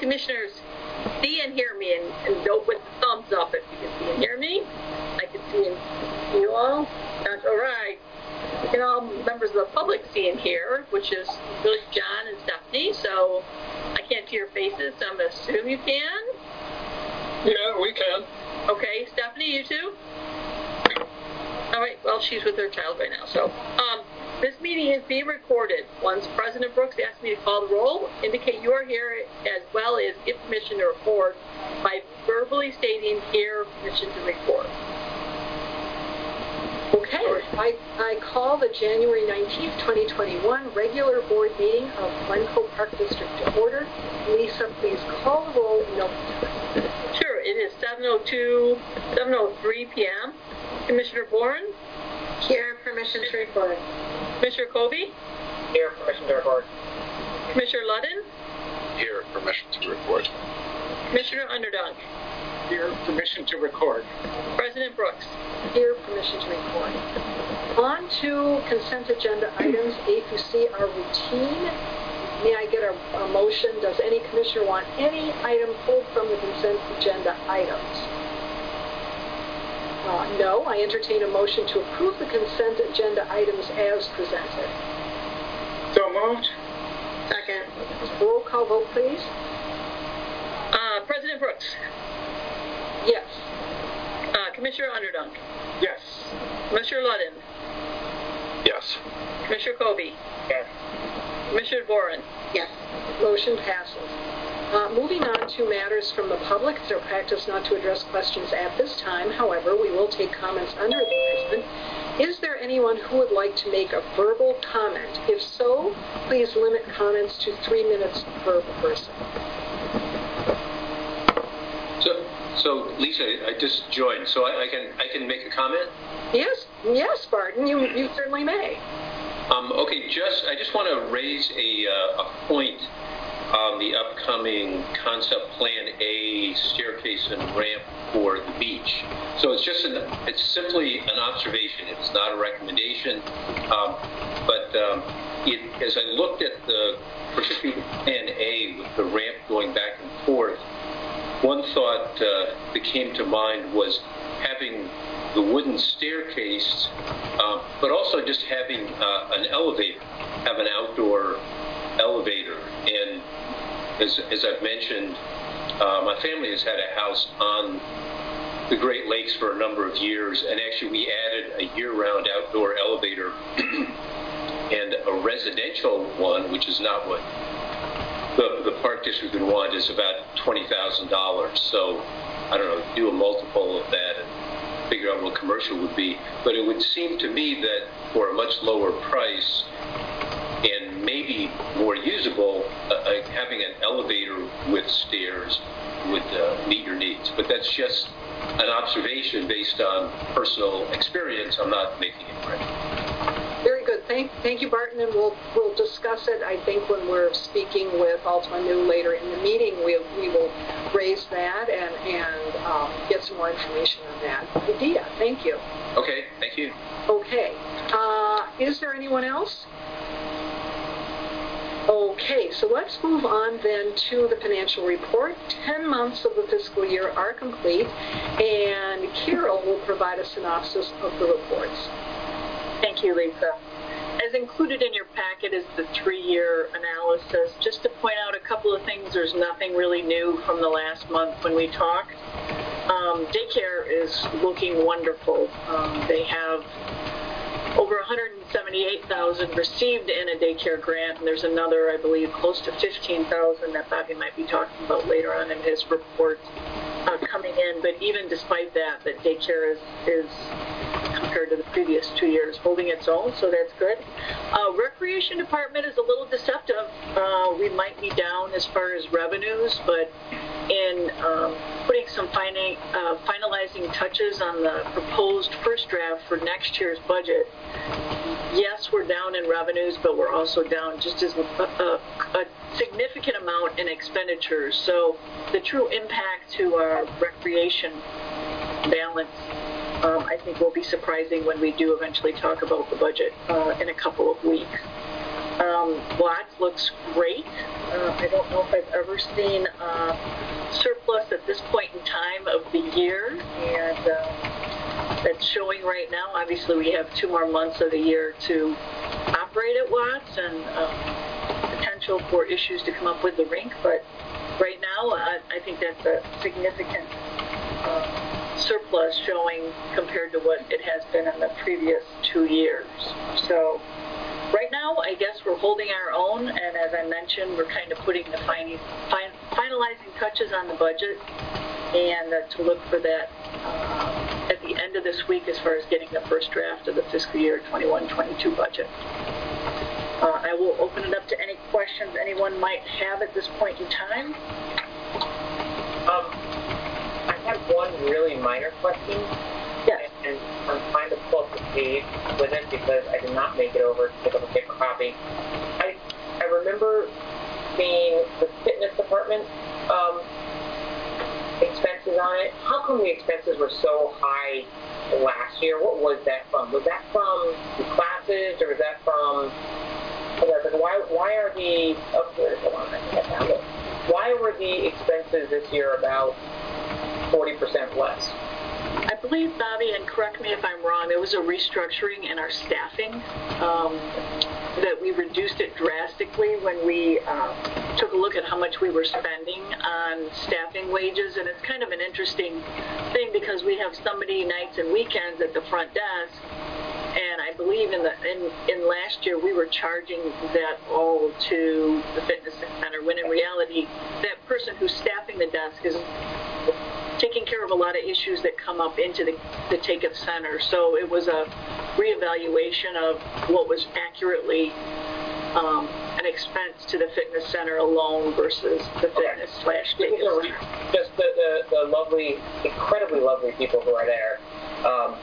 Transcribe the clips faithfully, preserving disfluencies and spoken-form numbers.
commissioners see and hear me, and, and vote with the thumbs up if you can see and hear me. I can see and see you all. That's all right. We can all members of the public see and hear, which is really John and Stephanie. So I can't see your faces, so I'm going to assume you can. Yeah, we can. Okay, Stephanie, you too? All right, well, she's with her child right now. So um, this meeting is being recorded. Once President Brooks asks me to call the roll, indicate you are here, as well as give permission to record by verbally stating here, permission to record. Okay. I, I call the January nineteenth, twenty twenty-one regular board meeting of Glencoe Park District to order. Lisa, please call the roll in open time. Sure, it is seven oh two, seven oh three p m Commissioner Boren? Here, permission to record. Commissioner Kobe? Here, permission to record. Commissioner Ludden? Here, permission to record. Commissioner Underdunk? Here, permission to record. President Brooks? Here, permission to record. On to consent agenda items. A through C are routine. May I get a, a motion? Does any commissioner want any item pulled from the consent agenda items? Uh, no. I entertain a motion to approve the consent agenda items as presented. So moved. Second. Roll call vote, please. Uh, President Brooks? Yes. Uh, Commissioner Underdunk? Yes. Commissioner Ludden? Yes. Commissioner Kobe? Yes. Commissioner Boren? Yes. Motion passes. Uh, moving on to matters from the public, it's our practice not to address questions at this time. However, we will take comments under advisement. Is there anyone who would like to make a verbal comment? If so, please limit comments to three minutes per person. So, so Lisa, I just joined, so I, I can I can make a comment? Yes, yes, Barton, you you certainly may. Um, okay, just I just want to raise a uh, a point on the upcoming concept plan A staircase and ramp for the beach. So it's just an it's simply an observation. It's not a recommendation. Um, but um, it, as I looked at the particularly plan A with the ramp going back and forth, one thought uh, that came to mind was having the wooden staircase, uh, but also just having uh, an elevator, have an outdoor elevator. And as, as I've mentioned, uh, my family has had a house on the Great Lakes for a number of years, and actually we added a year-round outdoor elevator and a residential one, which is not what the, the Park District would want, is about twenty thousand dollars. So, I don't know, do a multiple of that and figure out what commercial would be. But it would seem to me that for a much lower price and maybe more usable, uh, uh, having an elevator with stairs would uh, meet your needs. But that's just an observation based on personal experience. I'm not making it right. Very good. Thank, thank you, Barton, and we'll we'll discuss it. I think when we're speaking with Altima New later in the meeting, we we will raise that and and um, get some more information on that idea. Thank you. Okay. Thank you. Okay. Uh, is there anyone else? Okay, so let's move on then to the financial report. Ten months of the fiscal year are complete, and Carol will provide a synopsis of the reports. Thank you, Lisa. As included in your packet is the three-year analysis. Just to point out a couple of things, there's nothing really new from the last month when we talked. Um, daycare is looking wonderful. Um, they have over one hundred seventy-eight thousand dollars received in a daycare grant, and there's another, I believe, close to fifteen thousand dollars that Bobby might be talking about later on in his report uh, coming in. But even despite that, that daycare is, is compared to the previous two years, holding its own, so that's good. Uh, Recreation Department is a little deceptive. Uh, we might be down as far as revenues, but in um, putting some fina- uh, finalizing touches on the proposed first draft for next year's budget, yes, we're down in revenues, but we're also down just as a, a, a significant amount in expenditures. So the true impact to our recreation balance, um, I think, will be surprising when we do eventually talk about the budget uh, in a couple of weeks. Um, Watts looks great. Uh, I don't know if I've ever seen uh, surplus at this point in time of the year, and uh, that's showing right now. Obviously, we have two more months of the year to operate at Watts, and uh, potential for issues to come up with the rink, but right now, I, I think that's a significant uh, surplus showing compared to what it has been in the previous two years. So right now, I guess we're holding our own, and as I mentioned, we're kind of putting the fin- fin- finalizing touches on the budget, and uh, to look for that uh, at the end of this week as far as getting the first draft of the fiscal year twenty-one twenty-two budget. Uh, I will open it up to any questions anyone might have at this point in time. Um, I have one really minor question. Yes. And, and I'm trying to pull up the page with it because I did not make it over to pick up a paper copy. I I remember seeing the fitness department um, expenses on it. How come the expenses were so high last year? What was that from? Was that from the classes, or was that from... Why, why are the, oh, here, hold on, I think I found it. Why were the expenses this year about forty percent less? I believe, Bobby, and correct me if I'm wrong, there was a restructuring in our staffing, um, that we reduced it drastically when we uh, took a look at how much we were spending on staffing wages, and it's kind of an interesting thing because we have somebody nights and weekends at the front desk. And I believe in the in, in last year we were charging that all to the fitness center, when in reality that person who's staffing the desk is taking care of a lot of issues that come up into the, the take-up center. So it was a reevaluation of what was accurately um, an expense to the fitness center alone versus the fitness okay. slash take-up center. Just the, the, the lovely, incredibly lovely people who are there. Um,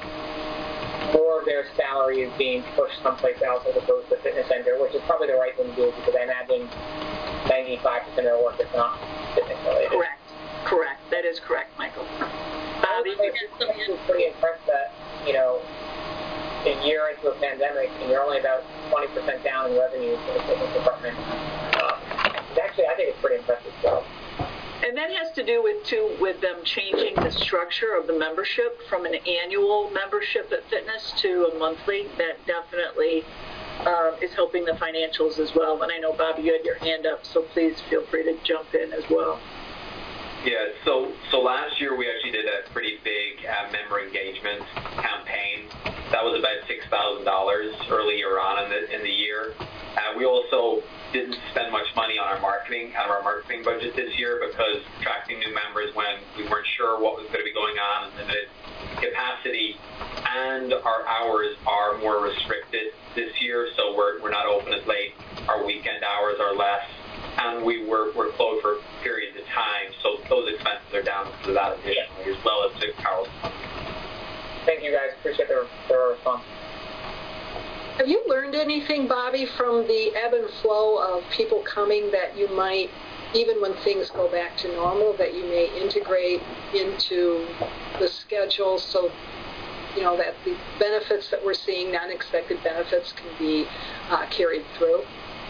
or their salary is being pushed someplace else as opposed to the fitness center, which is probably the right thing to do because I imagine ninety-five percent of their work is not fitness related. Correct. Correct. That is correct, Michael. Bobby, I was pretty impressed that, you know, a year into a pandemic and you're only about twenty percent down in revenue for the fitness department. Uh, actually, I think it's pretty impressive stuff. And that has to do with, too, with them changing the structure of the membership from an annual membership at fitness to a monthly. That definitely uh, is helping the financials as well. And I know, Bobby, you had your hand up, so please feel free to jump in as well. Yeah, so so last year we actually did a pretty big uh, member engagement campaign. That was about six thousand dollars earlier on in the in the year. Uh, we also didn't spend much money on our marketing, on our marketing budget this year because attracting new members when we weren't sure what was going to be going on and limited capacity, and our hours are more restricted this year, so we're we're not open as late. Our weekend hours are less, and we were we're closed for periods of time, so those expenses are down because of that additionally, as well as to Carol's. Thank you guys. Appreciate their, their response. Have you learned anything, Bobby, from the ebb and flow of people coming that you might, even when things go back to normal, that you may integrate into the schedule so, you know, that the benefits that we're seeing, non-expected benefits, can be uh, carried through?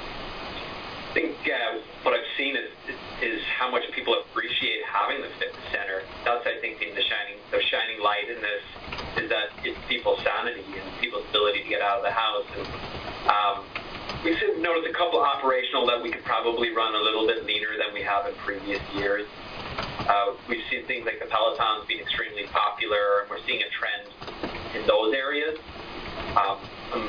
I think uh, what I've seen is, is how much people appreciate having the fitness center. That's, I think, the shining the shining light in this is that it's people's sanity and people's ability to get out of the house. And um, we've noticed a couple operational that we could probably run a little bit leaner than we have in previous years. Uh, we've seen things like the Pelotons being extremely popular, and we're seeing a trend in those areas. Um, um,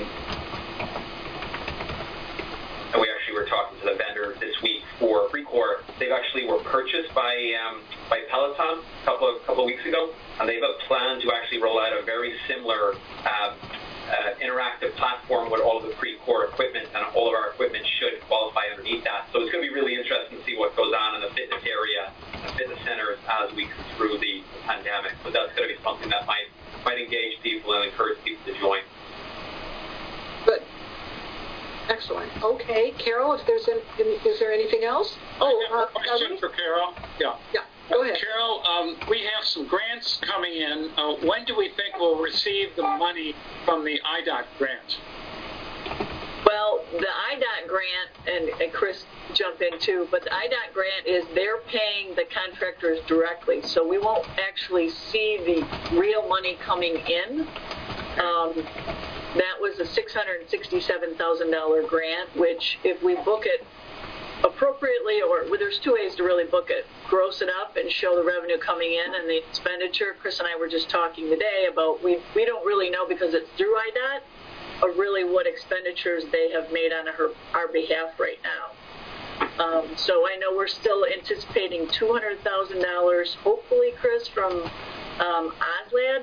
And we actually were talking to the vendor this week for Precor. They actually were purchased by um, by Peloton a couple of couple of weeks ago, and they have a plan to actually roll out a very similar uh, uh, interactive platform with all of the Precor equipment, and all of our equipment should qualify underneath that. So it's going to be really interesting to see what goes on in the fitness area, the fitness centers, as we come through the pandemic. But that's going to be something that might might engage people and encourage people to join. Good. Excellent. Okay, Carol, if there's any, is there anything else? Oh, uh, a question for Carol. Yeah. Yeah. Go ahead. Carol, um, we have some grants coming in. Uh, when do we think we'll receive the money from the I D O T grant? Well, the I DOT grant, and, and Chris jump in too, but the I DOT grant is they're paying the contractors directly, so we won't actually see the real money coming in. Um, that was a six hundred sixty-seven thousand dollars grant, which if we book it appropriately, or well, there's two ways to really book it. Gross it up and show the revenue coming in and the expenditure. Chris and I were just talking today about we, we don't really know because it's through I DOT of really what expenditures they have made on her, our behalf right now. Um, so I know we're still anticipating two hundred thousand dollars, hopefully, Chris, from um, OSLAD.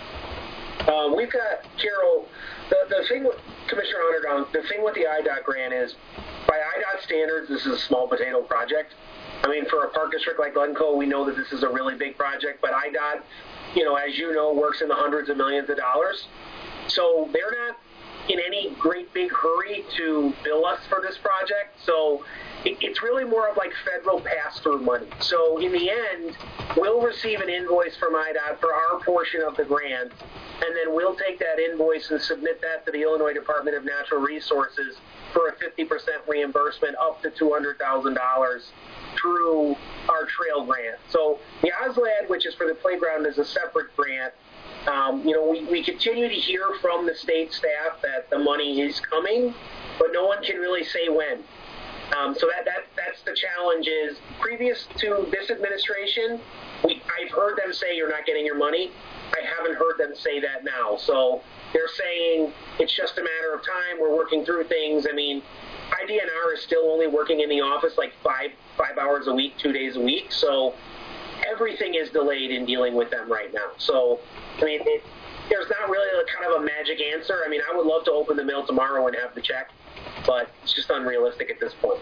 Um, we've got, Carol, the, the thing with Commissioner Underdown, the thing with the I DOT grant is, by I DOT standards, this is a small potato project. I mean, for a park district like Glencoe, we know that this is a really big project, but I DOT, you know, as you know, works in the hundreds of millions of dollars. So they're not in any great big hurry to bill us for this project. So it, it's really more of like federal pass-through money. So in the end, we'll receive an invoice from I DOT for our portion of the grant, and then we'll take that invoice and submit that to the Illinois Department of Natural Resources for a fifty percent reimbursement up to two hundred thousand dollars through our trail grant. So the OSLAD, which is for the playground, is a separate grant. Um, you know, we, we continue to hear from the state staff that the money is coming, but no one can really say when. Um, so that, that that's the challenge is, previous to this administration, we, I've heard them say you're not getting your money. I haven't heard them say that now. So they're saying it's just a matter of time. We're working through things. I mean, I D N R is still only working in the office like five five hours a week, two days a week. So everything is delayed in dealing with them right now. So, I mean, it, there's not really a kind of a magic answer. I mean, I would love to open the mail tomorrow and have the check, but it's just unrealistic at this point.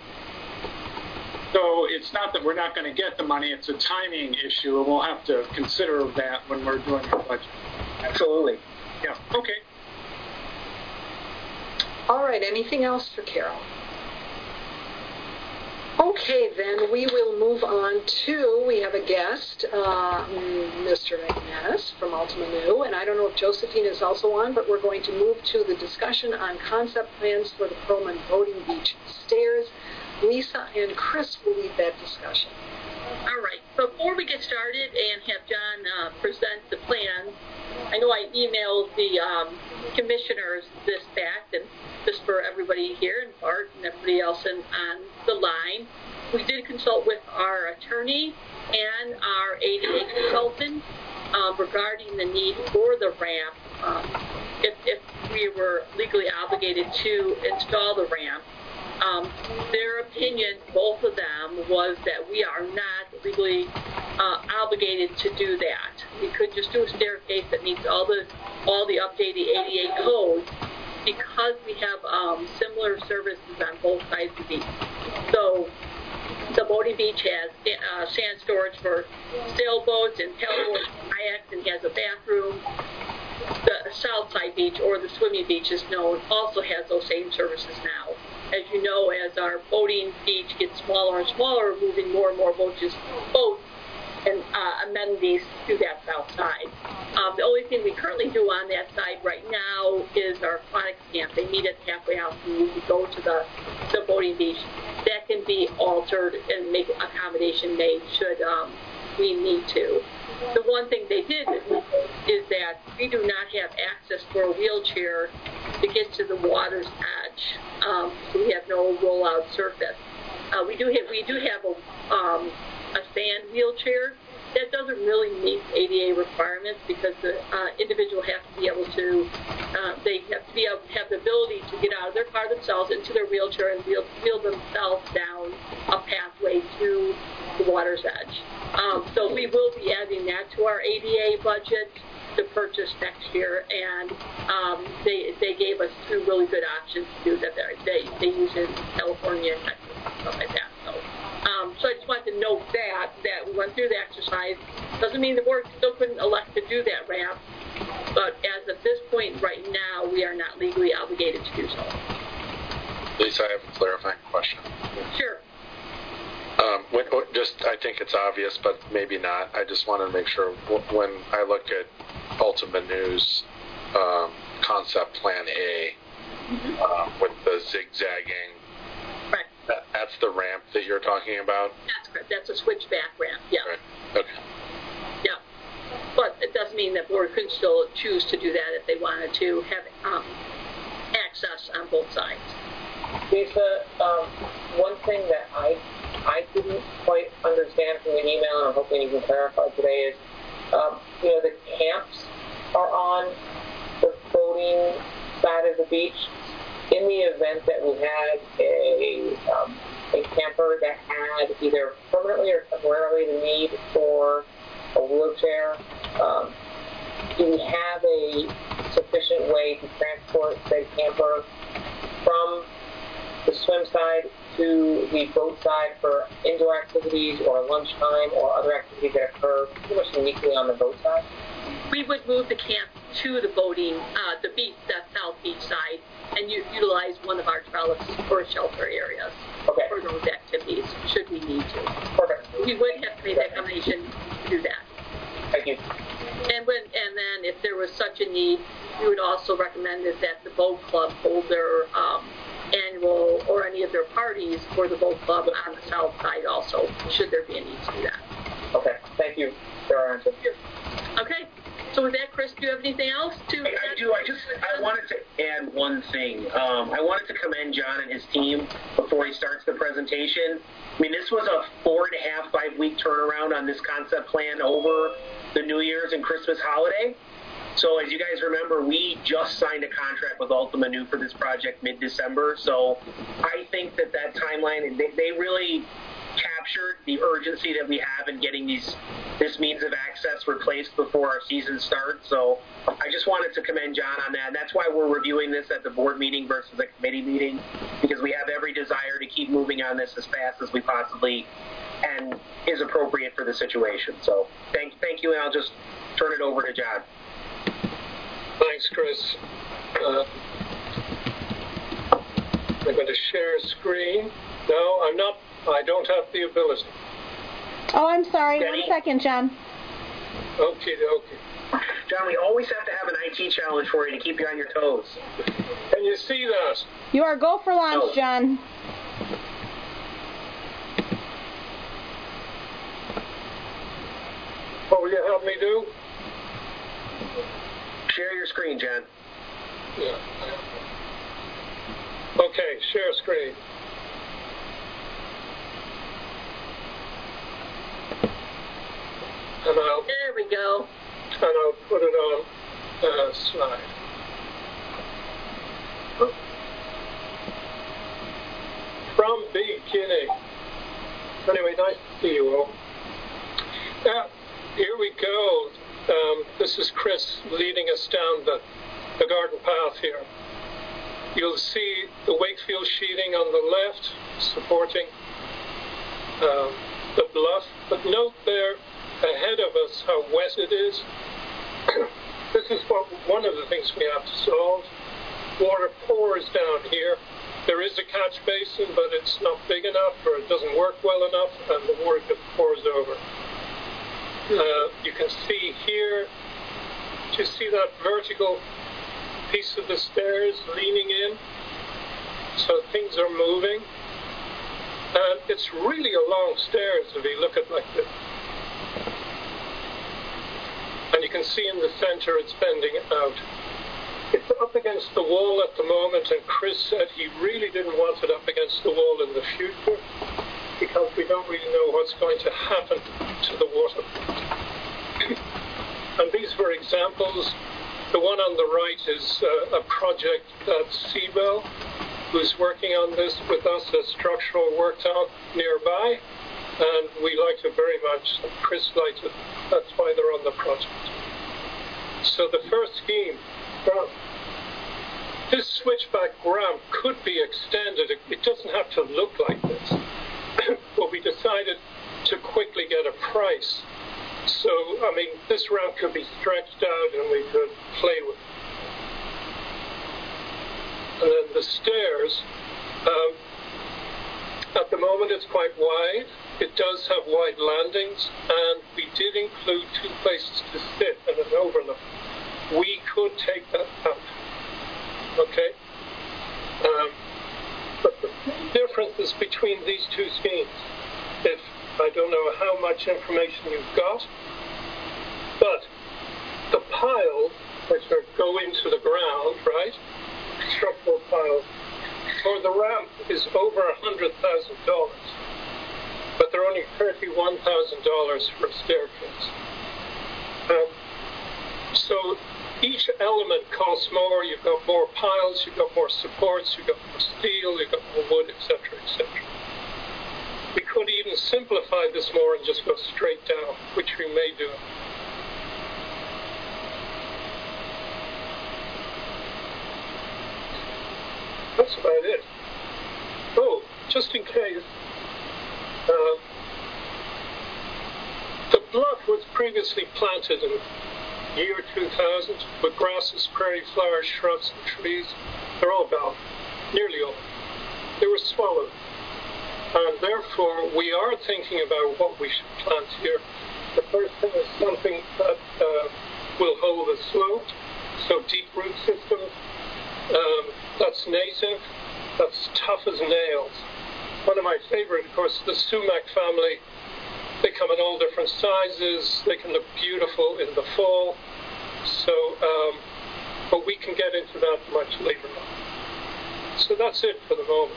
So it's not that we're not going to get the money, it's a timing issue, and we'll have to consider that when we're doing our budget. Absolutely. Yeah, okay. All right, anything else for Carol? Okay, then we will move on to, we have a guest, uh, Mister McManus from Ultima New, and I don't know if Josephine is also on, but we're going to move to the discussion on concept plans for the Perlman Boating Beach Stairs. Lisa and Chris will lead that discussion. All right. Before we get started and have John uh, present the plans, I know I emailed the um, commissioners this back, and just for everybody here and Bart and everybody else in, on the line, we did consult with our attorney and our A D A consultant um, regarding the need for the ramp, um, if, if we were legally obligated to install the ramp. Um, their opinion, both of them, was that we are not legally uh, obligated to do that. We could just do a staircase that meets all the all the updated A D A codes because we have um, similar services on both sides of the beach. So the Boating Beach has uh, sand storage for sailboats and paddleboats, kayaks, and has a bathroom. The South Side Beach, or the Swimming Beach is known, also has those same services now. As you know, as our boating beach gets smaller and smaller, we're moving more and more boats, boats and uh, amenities to that south side. Um, the only thing we currently do on that side right now is our aquatics camp. They meet at the halfway house and we go to the, the boating beach. That can be altered and make accommodation made should um, we need to. The one thing they did is that we do not have access for a wheelchair to get to the water's edge. Um, so we have no rollout surface. Uh, we do have we do have a um, a sand wheelchair that doesn't really meet A D A requirements because the uh, individual has to be able to uh, they have to be able to have the ability to get out of their car themselves into their wheelchair and wheel, wheel themselves down a pathway to the water's edge. Um, so we will be adding that to our A D A budget to purchase next year, and um, they they gave us two really good options to do that. They they use in California and Texas and stuff like that. So um, so I just wanted to note that that we went through the exercise. Doesn't mean the board still couldn't elect to do that ramp, but as of this point right now, we are not legally obligated to do so. Lisa, I have a clarifying question. Sure. Um, when, just, I think it's obvious, but maybe not. I just wanted to make sure when I look at Ultima News um, Concept Plan A, Mm-hmm. uh, with the zigzagging. Right. That, that's the ramp that you're talking about? That's correct. That's a switchback ramp, yeah. Right. Okay. Yeah. But it doesn't mean that board couldn't still choose to do that if they wanted to have um, access on both sides. Lisa, um, one thing that I I didn't quite understand from the email, and I'm hoping you can clarify today, is um, you know, the camps are on the boating side of the beach. In the event that we had a um, a camper that had either permanently or temporarily the need for a wheelchair, um, do we have a sufficient way to transport said camper from the swim side to the boat side for indoor activities or lunchtime or other activities that occur pretty much uniquely on the boat side? We would move the camp to the boating, uh, the beach, the south beach side, and u- utilize one of our trellises for shelter areas Okay. for those activities, should we need to. Perfect. We would have to make that combination to do that. Thank you. And when, and then if there was such a need, we would also recommend it that the boat club hold their um, annual or any of their parties for the boat club on the south side also, should there be a need to do that. Okay. Thank you for our answer. Okay. So with that, Chris, do you have anything else to I, I do. I just I wanted to add one thing. Um, I wanted to commend John and his team before he starts the presentation. I mean, this was a four and a half, five week turnaround on this concept plan over the New Year's and Christmas holiday. So as you guys remember, we just signed a contract with Ultima Nu for this project mid-December. So I think that that timeline, they, they really captured the urgency that we have in getting these this means of access replaced before our season starts. So I just wanted to commend John on that. And that's why we're reviewing this at the board meeting versus the committee meeting, because we have every desire to keep moving on this as fast as we possibly and is appropriate for the situation. So thank, thank you, and I'll just turn it over to John. Thanks, Chris. Uh, I'm going to share a screen. No, I'm not. I don't have the ability. Oh, I'm sorry. Danny? One second, John. Okay, okay. John, we always have to have an I T challenge for you to keep you on your toes. Can you see that? You are go for launch, Oh. John. What will you help me do? Share your screen, John. Yeah. Okay, share screen. And I'll, There we go. and I'll put it on uh, slide. From beginning. Anyway, nice to see you all. Now, here we go. Um, this is Chris leading us down the, the garden path here. You'll see the Wakefield sheeting on the left supporting um, the bluff, but note there ahead of us how wet it is. This is what, one of the things we have to solve. Water pours down here. There is a catch basin, but it's not big enough, or it doesn't work well enough, and the water just pours over. Uh, you can see here, do you see that vertical piece of the stairs leaning in? So things are moving. And it's really a long stairs if you look at it like this. And you can see in the center it's bending out. It's up against the wall at the moment, and Chris said he really didn't want it up against the wall in the future because we don't really know what's going to happen to the water. And these were examples. The one on the right is uh, a project that Seabell, who's working on this with us as structural worked out nearby, and we liked it very much. Chris liked it. That's why they're on the project. So the first scheme, well, this switchback ramp could be extended. It, it doesn't have to look like this. But we decided to quickly get a price. So, I mean, this ramp could be stretched out and we could play with it. And then the stairs, um, at the moment it's quite wide. It does have wide landings, and we did include two places to sit and an overlook. We could take that out. Okay? Um, but the differences between these two schemes, if I don't know how much information you've got, but the piles, which are go into the ground, right, structural piles, for the ramp is over one hundred thousand dollars, but they're only thirty-one thousand dollars for a staircase. Um, so each element costs more. You've got more piles, you've got more supports, you've got more steel, you've got more wood, et cetera, et cetera. We could even simplify this more and just go straight down, which we may do. That's about it. Oh, just in case, uh, the bluff was previously planted in year two thousand with grasses, prairie flowers, shrubs, and trees. They're all gone, nearly all. They were swallowed. And therefore, we are thinking about what we should plant here. The first thing is something that uh, will hold a slope, so deep root systems. Um, that's native, that's tough as nails. One of my favorite, of course, the sumac family. They come in all different sizes. They can look beautiful in the fall. So, um, but we can get into that much later on. So that's it for the moment.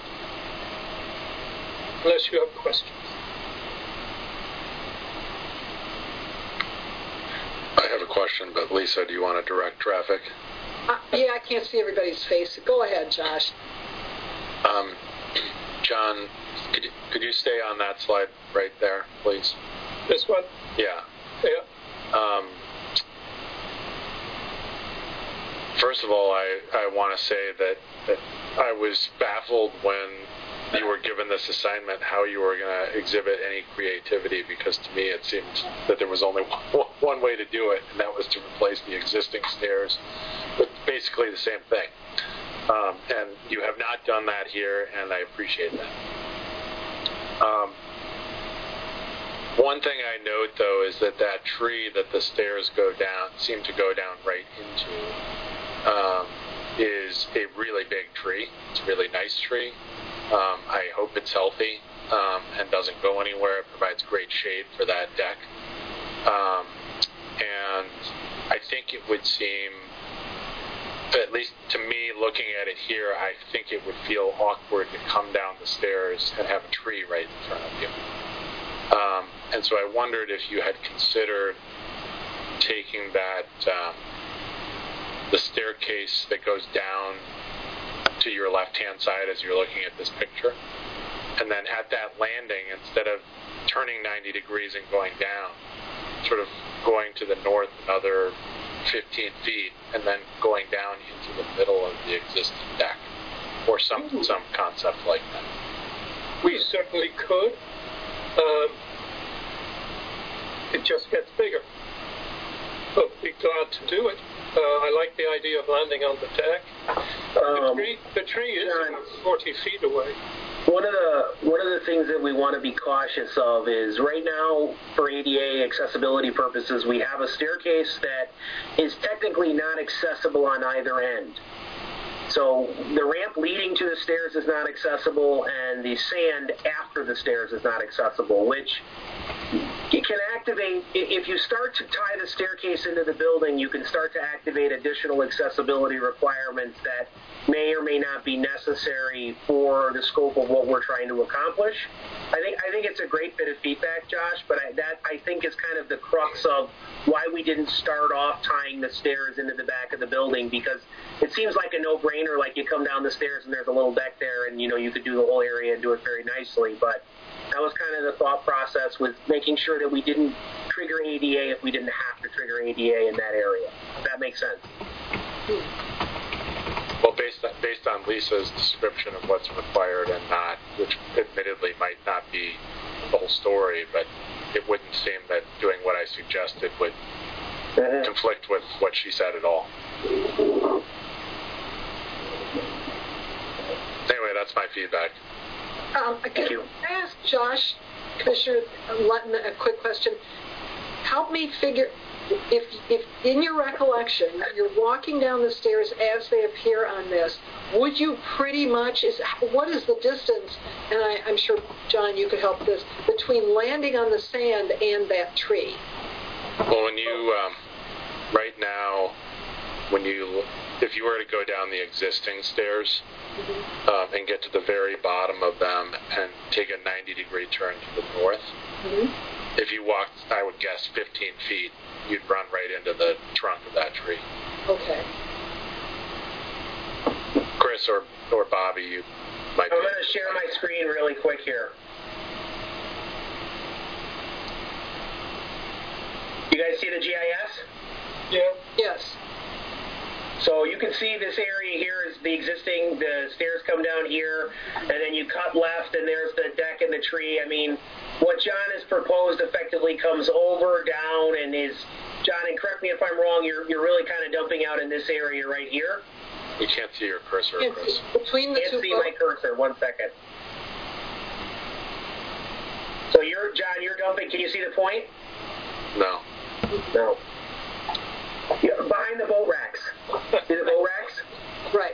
Unless you have questions. I have a question, but Lisa, do you want to direct traffic? Uh, yeah, I can't see everybody's face. Go ahead, Josh. Um, John, could you, could you stay on that slide right there, please? This one? Yeah. Yeah. Um, first of all, I, I want to say that, that I was baffled when you were given this assignment, how you were going to exhibit any creativity, because to me it seemed that there was only one, one way to do it, and that was to replace the existing stairs with basically the same thing. Um, and you have not done that here, and I appreciate that. Um, one thing I note, though, is that that tree that the stairs go down, seem to go down right into, um, is a really big tree. It's a really nice tree. Um, I hope it's healthy um, and doesn't go anywhere. It provides great shade for that deck. Um, and I think it would seem, at least to me looking at it here, I think it would feel awkward to come down the stairs and have a tree right in front of you. Um, and so I wondered if you had considered taking that, um, the staircase that goes down to your left-hand side as you're looking at this picture, and then at that landing, instead of turning ninety degrees and going down, sort of going to the north another fifteen feet, and then going down into the middle of the existing deck, or some some concept like that. We certainly could. Um, it just gets bigger. But we'd be glad to do it. Uh, I like the idea of landing on the deck. Um, the, tree, the tree is John, forty feet away. One of the one of the things that we want to be cautious of is right now, for A D A accessibility purposes, we have a staircase that is technically not accessible on either end. So the ramp leading to the stairs is not accessible, and the sand after the stairs is not accessible, which you can activate. If you start to tie the staircase into the building, you can start to activate additional accessibility requirements that may or may not be necessary for the scope of what we're trying to accomplish. I think I think it's a great bit of feedback, Josh, but I, that I think is kind of the crux of why we didn't start off tying the stairs into the back of the building, because it seems like a no-brainer, like you come down the stairs and there's a little deck there, and you know you could do the whole area and do it very nicely, but that was kind of the thought process, with making sure that we didn't trigger A D A if we didn't have to trigger A D A in that area. If that makes sense. Well, based on, based on Lisa's description of what's required and not, which admittedly might not be the whole story, but it wouldn't seem that doing what I suggested would mm-hmm. conflict with what she said at all. Anyway, that's my feedback. Um, can I ask Josh, Commissioner Lutton, a quick question? help me figure, if, if in your recollection, you're walking down the stairs as they appear on this, would you pretty much, is what is the distance, and I, I'm sure, John, you could help this, between landing on the sand and that tree? Well, when you, um, right now, when you, if you were to go down the existing stairs, mm-hmm. um, and get to the very bottom of them and take a ninety degree turn to the north, mm-hmm. if you walked, I would guess, fifteen feet, you'd run right into the trunk of that tree. Okay. Chris or, or Bobby, you might I'm going to share my screen really quick here. You guys see the G I S? Yeah. Yes. So you can see this area here is the existing, the stairs come down here, and then you cut left, and there's the deck and the tree. I mean, what John has proposed effectively comes over, down, and is, John, and correct me if I'm wrong, you're, you're really kind of dumping out in this area right here. You can't see your cursor, Can't Chris. see, between the can't two see my cursor. One second. So you're, John, you're dumping. Can you see the point? No. No. Yeah, behind the boat racks. See the boat racks? Right.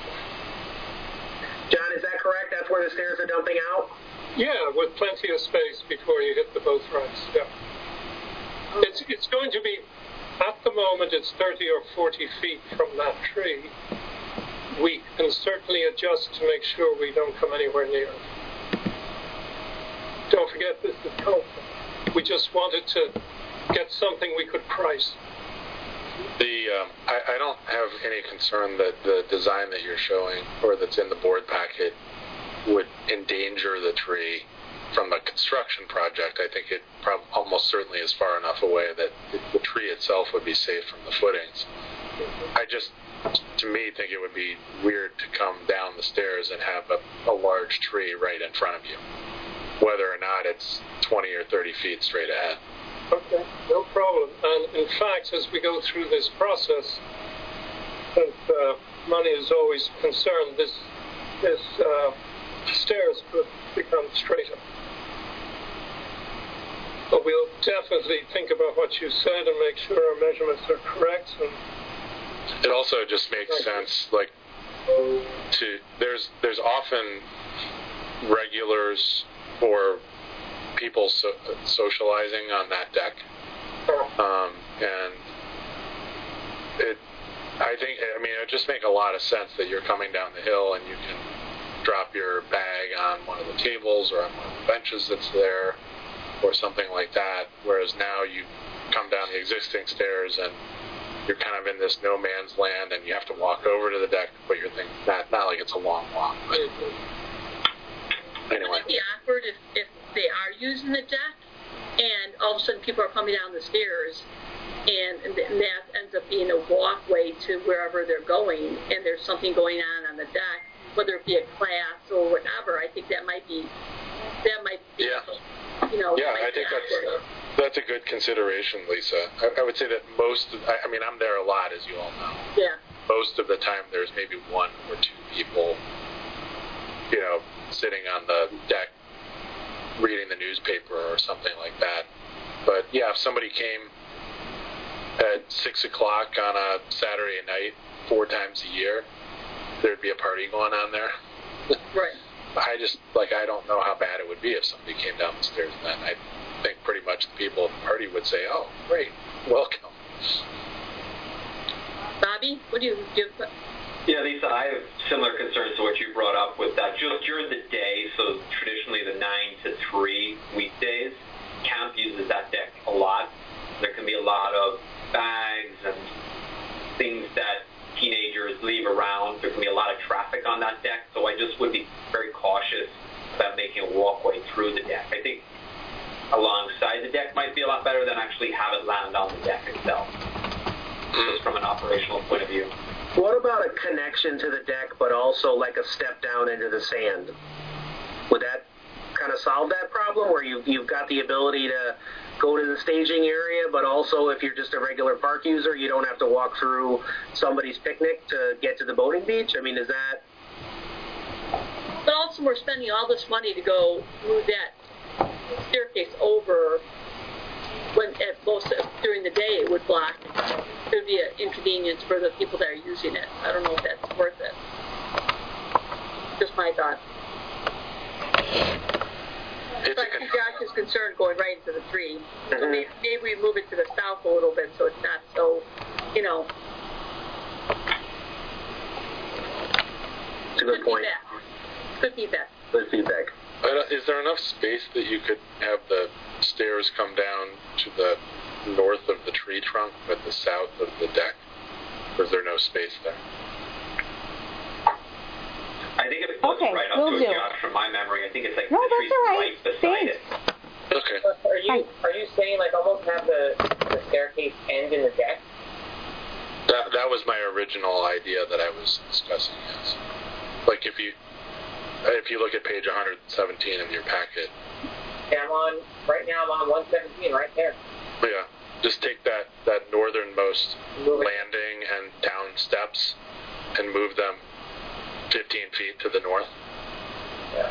John, is that correct? That's where the stairs are dumping out? Yeah, with plenty of space before you hit the boat racks. Yeah. It's it's going to be, at the moment, it's thirty or forty feet from that tree. We can certainly adjust to make sure we don't come anywhere near it. Don't forget, this is comfort. We just wanted to get something we could price. The um, I, I don't have any concern that the design that you're showing or that's in the board packet would endanger the tree from a construction project. I think it prob- almost certainly is far enough away that it, the tree itself would be safe from the footings. I just, to me, think it would be weird to come down the stairs and have a, a large tree right in front of you, whether or not it's twenty or thirty feet straight ahead. Okay, no problem. And in fact, as we go through this process, since uh, money is always concerned, this this uh, stairs could become straighter. But we'll definitely think about what you said and make sure our measurements are correct. And it also just makes sense, like, to there's there's often regulars or people so, socializing on that deck, um, and it. I think I mean it would just make a lot of sense that you're coming down the hill and you can drop your bag on one of the tables or on one of the benches that's there, or something like that. Whereas now you come down the existing stairs and you're kind of in this no man's land, and you have to walk over to the deck to put your thing. Not not like it's a long walk, but anyway. Would it be awkward if, if they are using the deck, and all of a sudden people are coming down the stairs, and, and that ends up being a walkway to wherever they're going, and there's something going on on the deck, whether it be a class or whatever. I think that might be that might be. Yeah. You know, yeah, I think that's that's a good consideration, Lisa. I, I would say that most, of, I, I mean, I'm there a lot, as you all know. Yeah. Most of the time, there's maybe one or two people, you know, sitting on the deck, reading the newspaper or something like that. But yeah, if somebody came at six o'clock on a Saturday night, four times a year, there'd be a party going on there. Right. I just, like, I don't know how bad it would be if somebody came down the stairs then. I think pretty much the people at the party would say, oh, great, welcome. Bobby, what do you give? Yeah, Lisa, I have similar concerns to what you brought up with that. Just during the day, so traditionally the nine to three weekdays, camp uses that deck a lot. There can be a lot of bags and things that teenagers leave around. There can be a lot of traffic on that deck, so I just would be very cautious about making a walkway through the deck. I think alongside the deck might be a lot better than actually have it land on the deck itself, just from an operational point of view. What about a connection to the deck, but also like a step down into the sand? Would that kind of solve that problem, where you've, you've got the ability to go to the staging area, but also if you're just a regular park user, you don't have to walk through somebody's picnic to get to the boating beach? I mean, is that... But also we're spending all this money to go move that staircase over when at low would block. It would be an inconvenience for the people that are using it. I don't know if that's worth it. Just my thought. It's but I see Josh is concerned going right into the tree. Mm-hmm. So maybe, maybe we move it to the south a little bit so it's not so, you know. It's a good, good point. Feedback. Good feedback. Good feedback. Uh, is there enough space that you could have the stairs come down to the north of the tree trunk but the south of the deck? Or is there no space there? I think it's close okay, right up we'll to do. it, Josh, from my memory. I think it's like no, the tree's that's all right. right beside Thanks. it. Okay. Are you are you saying like almost have the, the staircase end in the deck? That that was my original idea that I was discussing. Yes. Like if you if you look at page one hundred seventeen of your packet. Yeah, I'm on right now. I'm on one seventeen right there. Yeah. Just take that that northernmost landing and down steps and move them fifteen feet to the north. Yeah.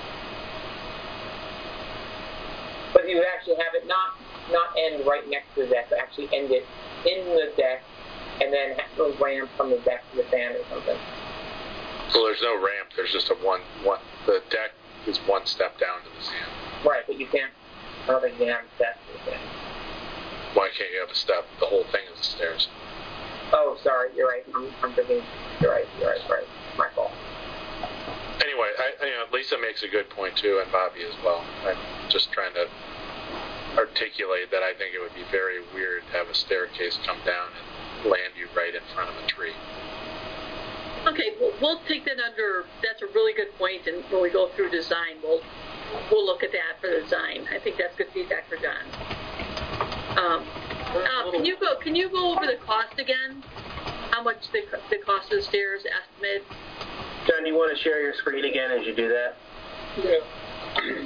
But you would actually have it not not end right next to the deck, but actually end it in the deck, and then have a ramp from the deck to the fan or something. So there's no ramp. There's just a one one. The deck is one step down to the sand. Right, but you can't. I don't think you can have a step to the sand. Why can't you have a step? The whole thing is the stairs. Oh, sorry. You're right. I'm, I'm thinking. You're right. You're right. Right. My fault. Anyway, I, you know, Lisa makes a good point too, and Bobby as well. I'm just trying to articulate that I think it would be very weird to have a staircase come down and land you right in front of a tree. Okay, we'll, we'll take that under. That's a really good point, and when we go through design, we'll we'll look at that for the design. I think that's good feedback for John. Um, uh, can you go? Can you go over the cost again? How much the the cost of the stairs estimate? John, you want to share your screen again as you do that? Yeah.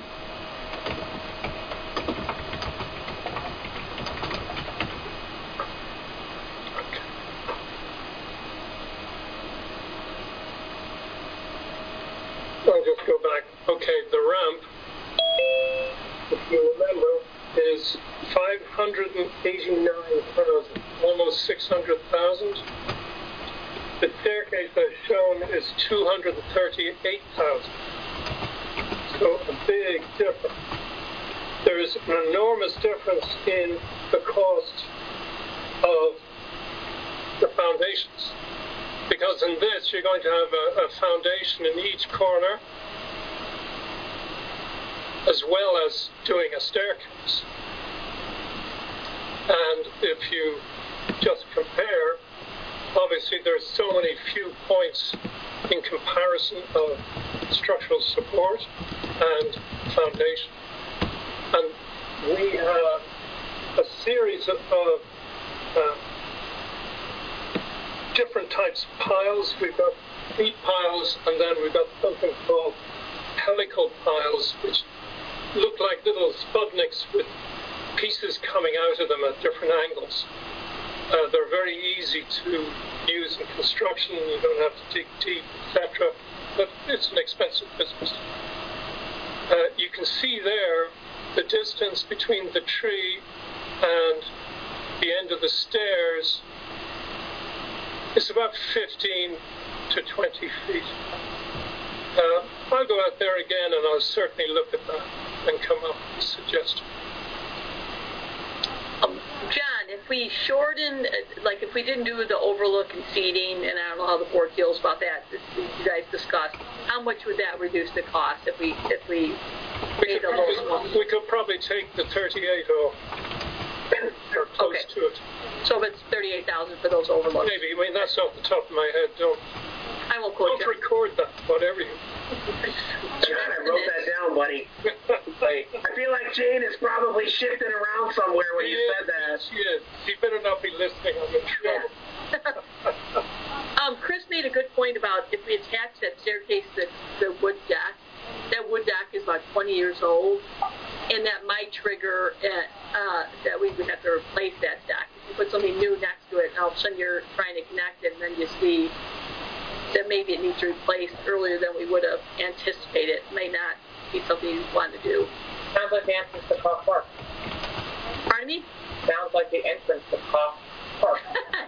I'll just go back. Okay, the ramp, if you remember, is five hundred eighty-nine thousand, almost six hundred thousand. The staircase as shown is two hundred thirty-eight thousand. So a big difference. There is an enormous difference in the cost of the foundations. Because in this, you're going to have a, a foundation in each corner, as well as doing a staircase. And if you just compare, obviously there's so many few points in comparison of structural support and foundation. And we have a series of uh, different types of piles. We've got peat piles, and then we've got something called helical piles, which look like little Spudniks with pieces coming out of them at different angles. Uh, they're very easy to use in construction. You don't have to dig deep, et cetera. But it's an expensive business. Uh, you can see there the distance between the tree and the end of the stairs is about fifteen to twenty feet. Uh, I'll go out there again and I'll certainly look at that and come up with a suggestion. Um, John, if we shorten, like if we didn't do the overlook and seating, and I don't know how the board feels about that, you guys discussed, how much would that reduce the cost if we if we We made could, the lowest probably, one? we could probably take the thirty-eight or, or close Okay. to it. So if it's thirty-eight thousand for those overlooks. Maybe. I mean, that's off the top of my head. Don't, I won't quote don't you. record that, whatever you. John, I wrote that down, buddy. I feel like Jane is probably shifting around somewhere when He you is, said that. She is. He better not be listening. I'm in trouble. Yeah. um, Chris made a good point about if we attach that staircase to the wood deck, that wood deck is about twenty years old, and that might trigger uh, uh, that we would have to replace that deck. If you put something new next to it, and all of a sudden you're trying to connect it, and then you see that maybe it needs to be replaced earlier than we would have anticipated. It may not be something you want to do. Sounds like the answer to call Clark. Pardon me? Sounds like like the entrance to Cough Park.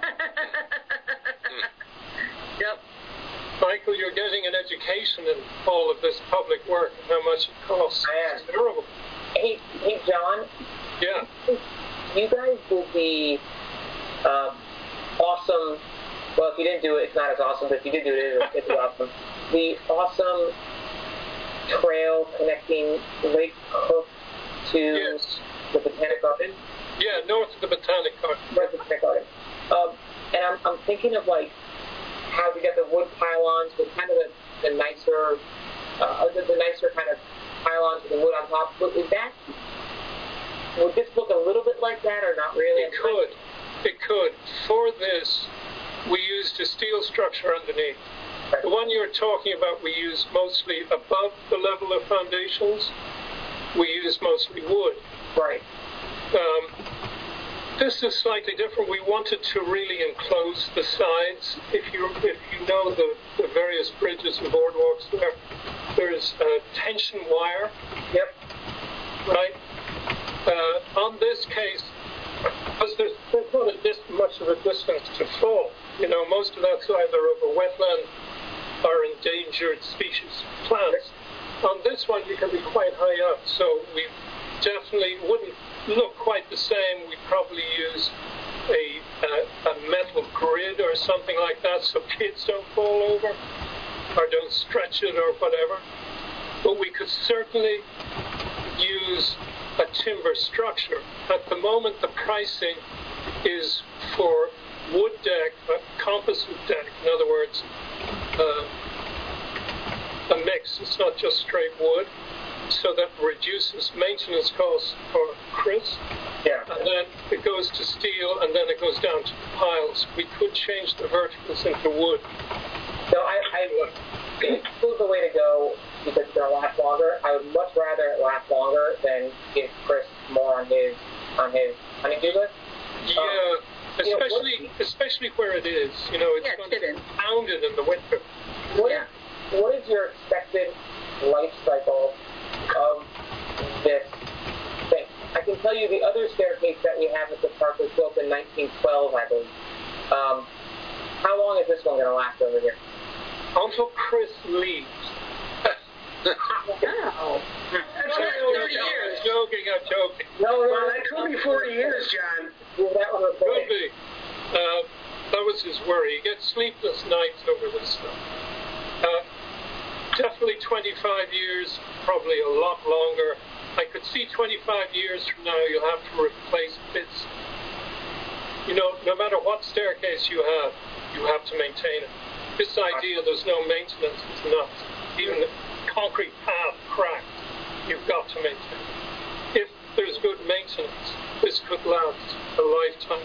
Yep. Michael, you're getting an education in all of this public work and how much it costs. I am. It's terrible. Hey, hey, John. Yeah. You guys did the um, awesome. Well, if you didn't do it, it's not as awesome. But if you did do it, it's awesome. The awesome trail connecting Lake Cook to Yes. the Botanic Garden. Yeah, north of the Botanic Garden. North of the Botanic Garden. Um, and I'm, I'm thinking of like how we got the wood pylons with kind of the, the nicer, uh, the, the nicer kind of pylons with the wood on top. Would, is that, would this look a little bit like that or not really? It could. It could. For this, we used a steel structure underneath. The one you're talking about, we use mostly above the level of foundations. We use mostly wood. Right. Um, this is slightly different. We wanted to really enclose the sides. If you if you know the, the various bridges and boardwalks there, there's a tension wire. Yep. Right. Uh, on this case, because there's, there's not a dis- much of a distance to fall. You know, most of that's either over wetland or endangered species plants. On this one, you can be quite high up, so we definitely wouldn't look quite the same. We'd probably use a, a, a metal grid or something like that so kids don't fall over or don't stretch it or whatever. But we could certainly use a timber structure. At the moment, the pricing is for wood deck, a composite deck, in other words, uh, a mix. It's not just straight wood, so that reduces maintenance costs for Chris. Yeah. And then it goes to steel, and then it goes down to piles. We could change the verticals into wood. No, I, I this is the way to go because it's gonna last longer. I would much rather it last longer than give Chris more on his on his honeydew list. Yeah. Um, Especially, you know, especially where it is, you know, it's Yeah, going to hidden. be pounded in the winter. What, Yeah. is, what is your expected life cycle of this thing? I can tell you the other staircase that we have at the park was built in nineteen twelve, I believe. Um, how long is this one going to last over here? Until Chris leaves. Wow. That's thirty years. I'm joking, I'm joking. No, no, Well, no. that could be forty years, John. Yeah, that one was Could be. Uh, that was his worry. He gets sleepless nights over this stuff. Uh, definitely twenty-five years, probably a lot longer. I could see twenty-five years from now you'll have to replace bits. You know, no matter what staircase you have, you have to maintain it. This idea there's no maintenance is nuts. Even the concrete path cracked, you've got to maintain it. If there's good maintenance, this could last a lifetime.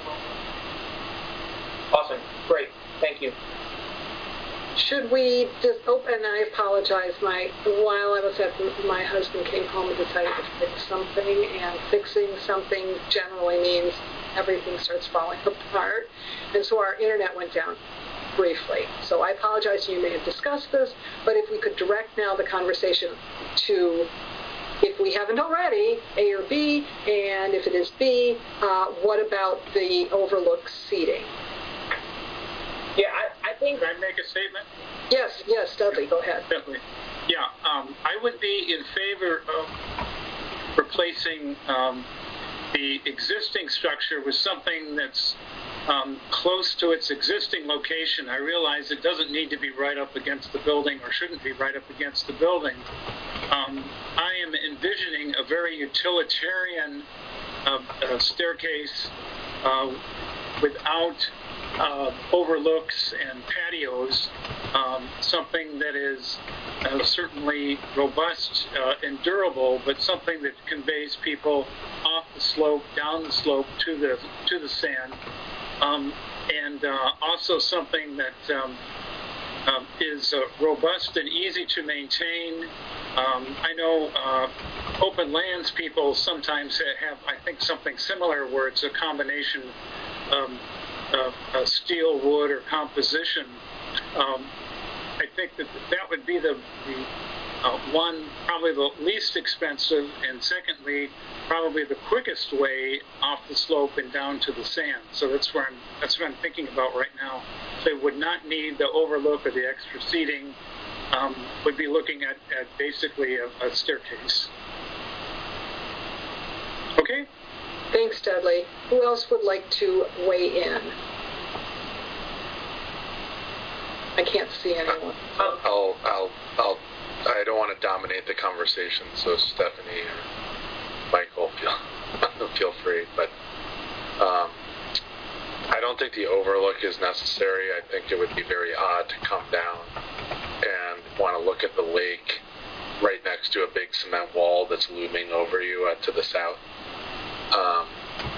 Awesome. Great. Thank you. Should we just open, and I apologize, my, while I was at, my husband came home and decided to fix something, and fixing something generally means everything starts falling apart, and so our internet went down briefly. So I apologize, you may have discussed this, but if we could direct now the conversation to, if we haven't already, A or B, and if it is B, uh, what about the overlook seating? Yeah, I, I think... Can I make a statement? Yes, yes, Dudley, go ahead. Definitely. Yeah, um, I would be in favor of replacing um, the existing structure with something that's um, close to its existing location. I realize it doesn't need to be right up against the building or shouldn't be right up against the building. Um, I am envisioning a very utilitarian uh, uh, staircase uh, without Uh, overlooks and patios, um, something that is uh, certainly robust uh, and durable, but something that conveys people off the slope, down the slope to the to the sand, um, and uh, also something that um, um, is uh, robust and easy to maintain. Um, I know uh, open lands people sometimes have, I think, something similar where it's a combination um, Uh, uh, steel, wood, or composition. Um, I think that that would be the, the uh, one, probably the least expensive, and secondly, probably the quickest way off the slope and down to the sand. So that's where I'm, that's what I'm thinking about right now. They would not need the overlook or the extra seating. Um, would be looking at, at basically a, a staircase. Okay? Thanks, Dudley. Who else would like to weigh in? I can't see anyone. I'll, I'll, I'll, I don't want to dominate the conversation, so Stephanie or Michael, feel, feel free. But um, I don't think the overlook is necessary. I think it would be very odd to come down and want to look at the lake right next to a big cement wall that's looming over you uh, to the south. Um,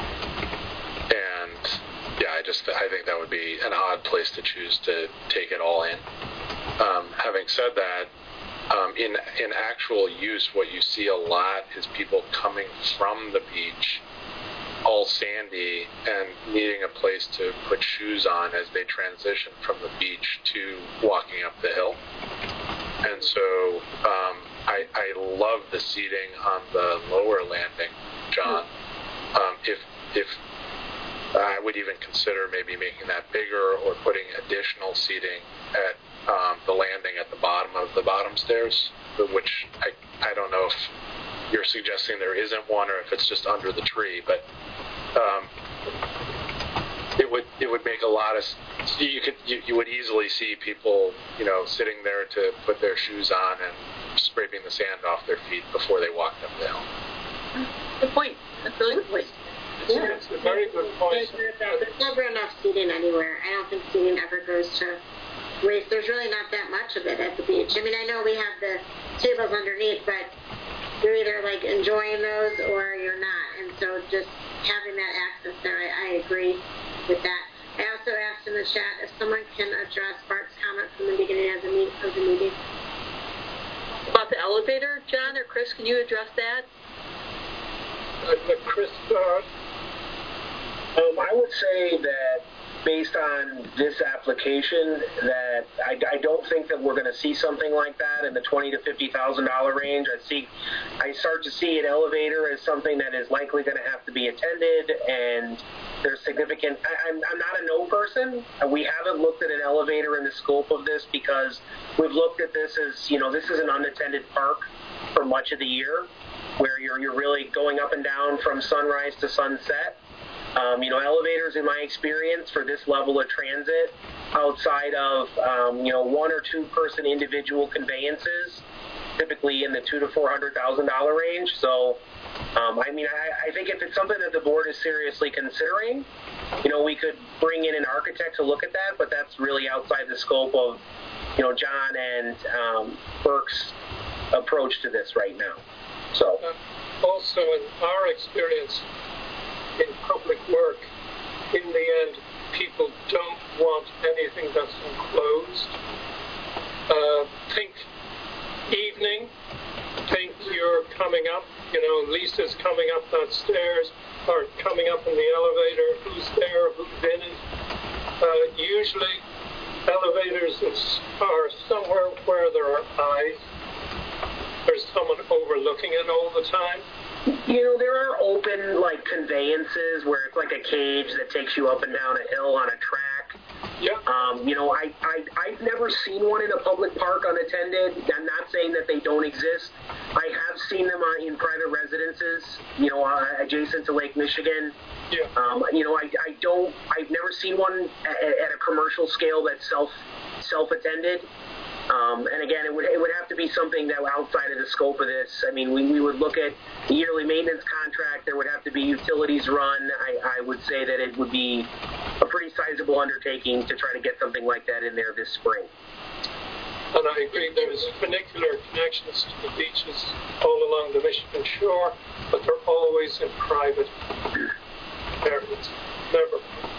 and yeah, I just I think that would be an odd place to choose to take it all in. Um, having said that, um, in in actual use, what you see a lot is people coming from the beach, all sandy, and needing a place to put shoes on as they transition from the beach to walking up the hill. And so um, I, I love the seating on the lower landing, John. Um, if if I would even consider maybe making that bigger or putting additional seating at um, the landing at the bottom of the bottom stairs, which I I don't know if you're suggesting there isn't one or if it's just under the tree, but um, it would it would make a lot of you could you, you would easily see people, you know, sitting there to put their shoes on and scraping the sand off their feet before they walked up the hill. Good point. That's really good point. Yeah. It's a very good point. There's never enough seating anywhere. I don't think seating ever goes to waste. There's really not that much of it at the beach. I mean, I know we have the tables underneath, but you're either like enjoying those or you're not. And so just having that access there, I, I agree with that. I also asked in the chat if someone can address Bart's comment from the beginning of the, meet, of the meeting. About the elevator, John or Chris, can you address that? Uh, Chris, uh, Um, I would say that based on this application, that I, I don't think that we're going to see something like that in the twenty to fifty thousand dollar range. I see, I start to see an elevator as something that is likely going to have to be attended, and there's significant. I, I'm, I'm not a no person. We haven't looked at an elevator in the scope of this because we've looked at this as, you know, this is an unattended park for much of the year, where you're you're really going up and down from sunrise to sunset. Um, you know, elevators, in my experience, for this level of transit, outside of um, you know one or two person individual conveyances, typically in the two to four hundred thousand dollar range. So, um, I mean, I, I think if it's something that the board is seriously considering, you know, we could bring in an architect to look at that, but that's really outside the scope of, you know, John and um, Burke's approach to this right now. So, uh, also in our experience in public work, in the end, people don't want anything that's enclosed. Uh, think evening, think you're coming up, you know, Lisa's coming up that stairs, or coming up in the elevator, who's there, who's in it. Uh, usually, elevators are somewhere where there are eyes. There's someone overlooking it all the time. You know, there are open, like, conveyances where it's like a cage that takes you up and down a hill on a track. Yeah. Um, you know, I, I, I've never seen one in a public park unattended. I'm not saying that they don't exist. I have seen them uh, in private residences, you know, uh, adjacent to Lake Michigan. Yeah. Um, you know, I, I don't, I've never seen one at, at a commercial scale that's self, self-attended. Um, and again, it would it would have to be something that outside of the scope of this. I mean, we, we would look at the yearly maintenance contract. There would have to be utilities run. I, I would say that it would be a pretty sizable undertaking to try to get something like that in there this spring. And I agree, there's funicular connections to the beaches all along the Michigan shore, but they're always in private areas. Never.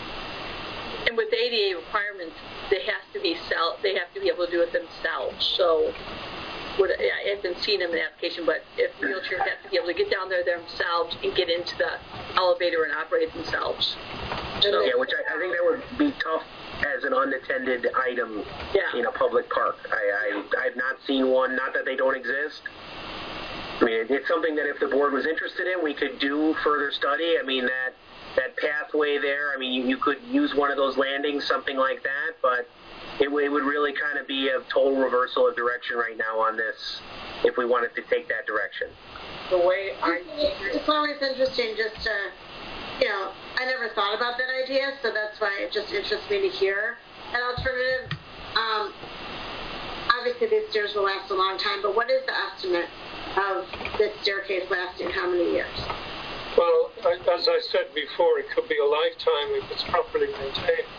And with A D A requirements, they have to be self, they have to be able to do it themselves. So, what, I haven't seen them in the application, but if wheelchairs have to be able to get down there themselves and get into the elevator and operate themselves. So, yeah, which I, I think that would be tough as an unattended item Yeah. in a public park. I, I, I've not seen one, not that they don't exist. I mean, it's something that if the board was interested in, we could do further study. I mean, that that pathway there, I mean, you, you could use one of those landings, something like that, but it, it would really kind of be a total reversal of direction right now on this if we wanted to take that direction. The way I... It's always interesting just to, you know, I never thought about that idea, so that's why it just interests me to hear an alternative. Um, obviously, these stairs will last a long time, but what is the estimate of this staircase lasting how many years? Well, I, as I said before, it could be a lifetime if it's properly maintained.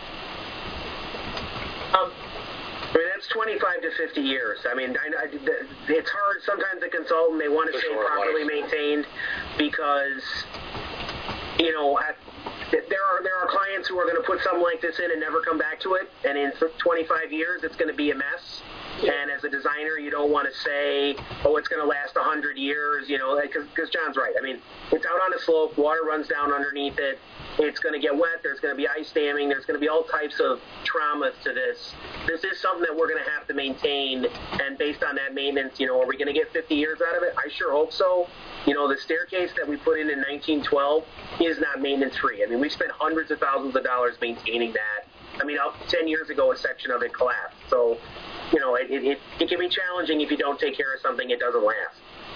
Um, I mean, that's twenty-five to fifty years. I mean, I, I, it's hard. Sometimes the consultant, they want to say properly maintained because, you know, I, there are there are clients who are going to put something like this in and never come back to it, and in twenty-five years, it's going to be a mess. And as a designer, you don't want to say, oh, it's going to last one hundred years, you know, because John's right. I mean, it's out on a slope, water runs down underneath it, it's going to get wet, there's going to be ice damming, there's going to be all types of traumas to this. This is something that we're going to have to maintain, and based on that maintenance, you know, are we going to get fifty years out of it? I sure hope so. You know, the staircase that we put in in nineteen twelve is not maintenance-free. I mean, we spent hundreds of thousands of dollars maintaining that. I mean, up ten years ago, a section of it collapsed. So, you know, it, it, it can be challenging if you don't take care of something, it doesn't last.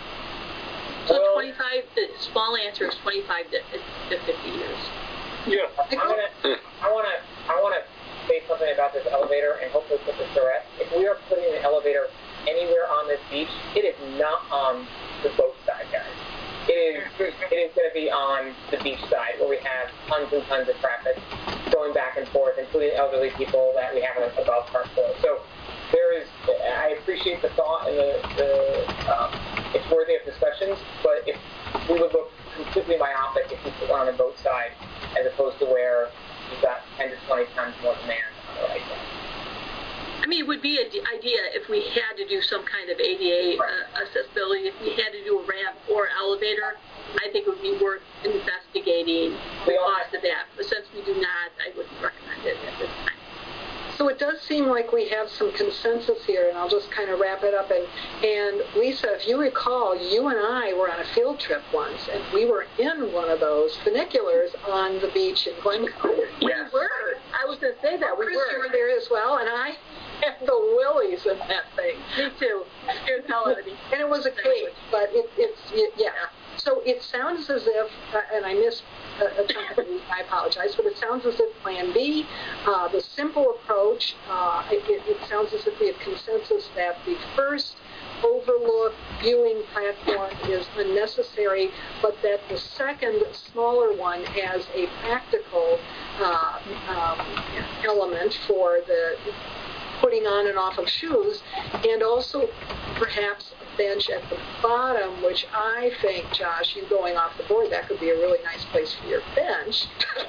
So well, twenty-five, the small answer is twenty-five to, to fifty years. Yeah. I'm gonna, I want to I want to say something about this elevator and hopefully put this to rest. If we are putting an elevator anywhere on this beach, it is not on the boat side, guys. It is, it is going to be on the beach side where we have tons and tons of traffic going back and forth, including elderly people that we have a, a golf cart for. So there is, I appreciate the thought and the, the um, it's worthy of discussions, but if we would look completely myopic if we put on the boat side as opposed to where you've got ten to twenty times more demand on the right side. I mean, it would be an idea if we had to do some kind of A D A uh, accessibility, if we had to do a ramp or elevator, I think it would be worth investigating the cost of that. But since we do not, I wouldn't recommend it at this time. So it does seem like we have some consensus here, and I'll just kind of wrap it up. And, and Lisa, if you recall, you and I were on a field trip once, and we were in one of those funiculars on the beach in Glencoe. Yes. We were. I was going to say that. Oh, we Chris, were. you were there as well, and I had the willies in that thing. Me too. Good melody. And it was a cave, but it, it's, it, yeah. So it sounds as if, uh, and I missed a, a chunk of it, I apologize, but it sounds as if Plan B, uh, the simple approach, uh, it, it sounds as if we have consensus that the first overlook viewing platform is unnecessary, but that the second, smaller one has a practical uh, um, element for the putting on and off of shoes, and also perhaps a bench at the bottom, which I think, Josh, you going off the board, that could be a really nice place for your bench.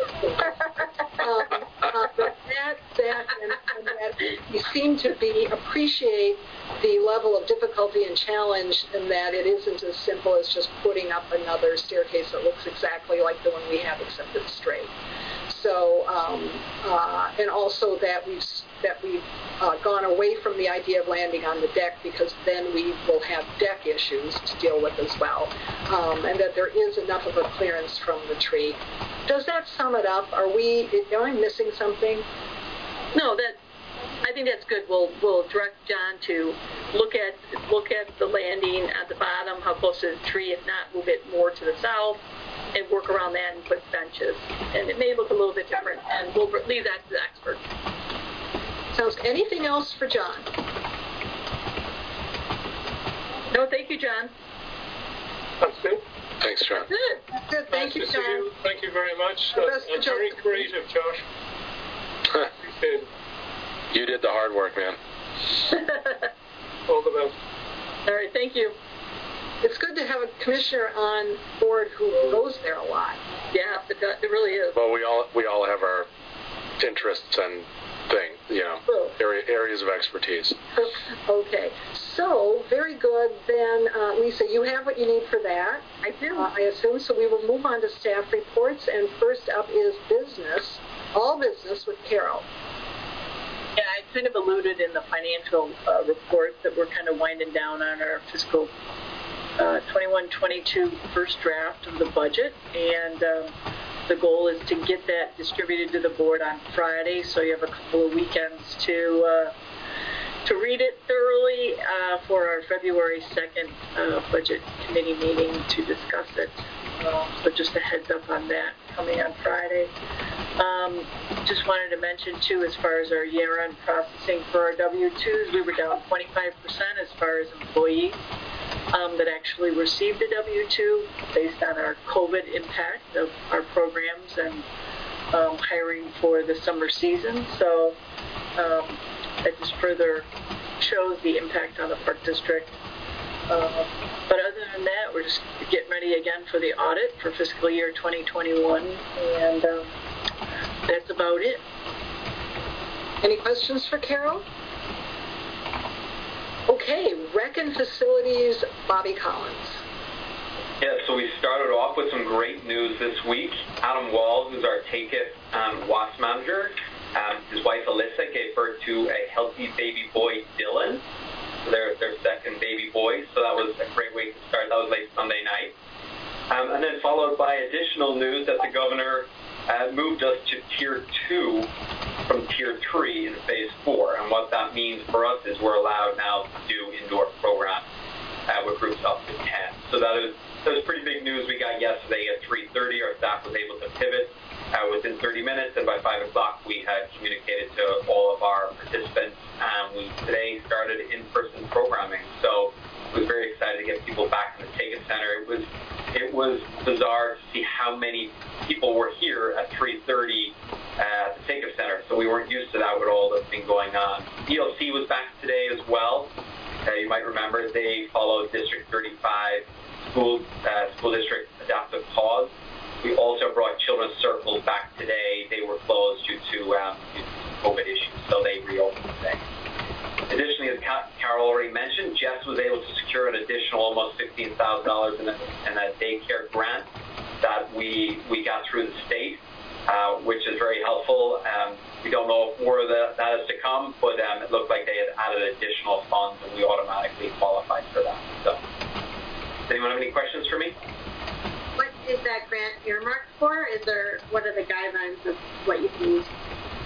um, uh, but that, that, and, and that you seem to be appreciate the level of difficulty and challenge, and that it isn't as simple as just putting up another staircase that looks exactly like the one we have, except it's straight. So, um, uh, and also that we've that we've uh, gone away from the idea of landing on the deck, because then we will have deck issues to deal with as well, um, and that there is enough of a clearance from the tree. Does that sum it up? Are we? Am I missing something? No, that I think that's good. We'll we'll direct John to look at look at the landing at the bottom, how close to the tree. If not, move it more to the south, and work around that and put benches. And it may look a little bit different, and we'll leave that to the experts. Sounds. Anything else for John? No, thank you, John. That's good. Thanks, John. Good. Good. Thank nice you, to John. see you. Thank you very much. Uh, uh, very creative, Josh. Appreciate it. You did the hard work, man. All the best. All right, thank you. It's good to have a commissioner on board who goes there a lot. Yeah, it, it really is. Well, we all we all have our interests and thing, you know, True. area, areas of expertise. Okay, so very good. Then, uh, Lisa, you have what you need for that. I do. Uh, I assume. So we will move on to staff reports, and first up is business, all business with Carol. kind of alluded in the financial uh, report that we're kind of winding down on our fiscal uh, twenty-one twenty-two first draft of the budget, and um, the goal is to get that distributed to the board on Friday, so you have a couple of weekends to uh, to read it thoroughly uh, for our February second uh, budget committee meeting to discuss it. Uh, so just a heads up on that coming on Friday. Um, just wanted to mention too, as far as our year-end processing for our W two's, we were down twenty-five percent as far as employees um, that actually received a W two based on our COVID impact of our programs and um, hiring for the summer season. So um, that just further shows the impact on the Park District. Uh, but other than that, we're just getting ready again for the audit for fiscal year twenty twenty-one, and um, that's about it. Any questions for Carol? Okay, Rec and Facilities, Bobby Collins. Yeah, so we started off with some great news this week. Adam Walls, who's our Take It um, W A S manager, um, his wife Alyssa gave birth to a healthy baby boy, Dylan. Their, their second baby boy, so that was a great way to start. That was late Sunday night. Um, and then followed by additional news that the governor uh, moved us to tier two from tier three in phase four. And what that means for us is we're allowed now to do indoor programs uh, with groups up to ten. So that is that was pretty big news we got yesterday at three thirty. Our staff was able to pivot uh, within thirty minutes, and by five o'clock we had communicated to all of our participants. Um, we today started in-person programming, so I was very excited to get people back in the Take It Center. It was it was bizarre to see how many people were here at three thirty uh, at the Take It Center, so we weren't used to that with all that's been going on. E L C was back today as well. Uh, you might remember they followed District thirty-five school uh, school district adaptive pause. We also brought Children's Circles back today. They were closed due to um, COVID issues, so they reopened today. Additionally, as Carol already mentioned, Jess was able to secure an additional almost fifteen thousand dollars in a, in a daycare grant that we we got through the state, uh, which is very helpful. Um, we don't know if more of that, that is to come, but um, it looked like they had added additional funds, and we automatically qualified for that. So, does anyone have any questions for me? What is that grant earmarked for? Is there, what are the guidelines of what you can use?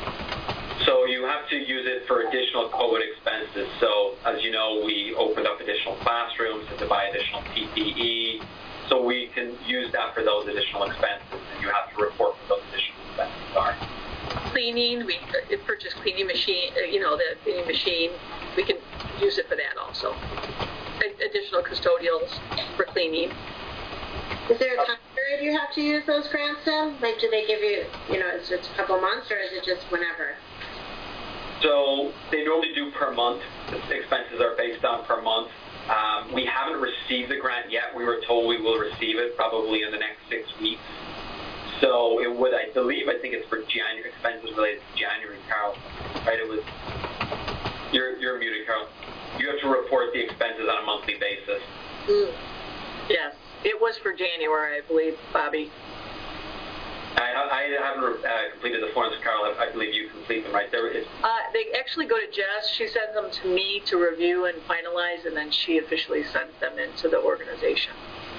So you have to use it for additional COVID expenses. So as you know, we opened up additional classrooms, had to buy additional P P E. So we can use that for those additional expenses, and you have to report what those additional expenses are. Cleaning, we uh, purchased cleaning machine, uh, you know, the cleaning machine. We can use it for that also. Additional custodials for cleaning. Is there a time period you have to use those grants in? Like, do they give you, you know, is it a couple months, or is it just whenever? So they normally do per month. The expenses are based on per month. Um, we haven't received the grant yet. We were told we will receive it probably in the next six weeks. So it would, I believe, I think it's for January, expenses related to January, Carol. Right? It was, you're, you're muted, Carol. You have to report the expenses on a monthly basis. Mm. Yes. It was for January, I believe, Bobby. I, I haven't uh, completed the forms, Carol. I, I believe you complete them, right? There is. Uh, they actually go to Jess. She sends them to me to review and finalize, and then she officially sends them into the organization.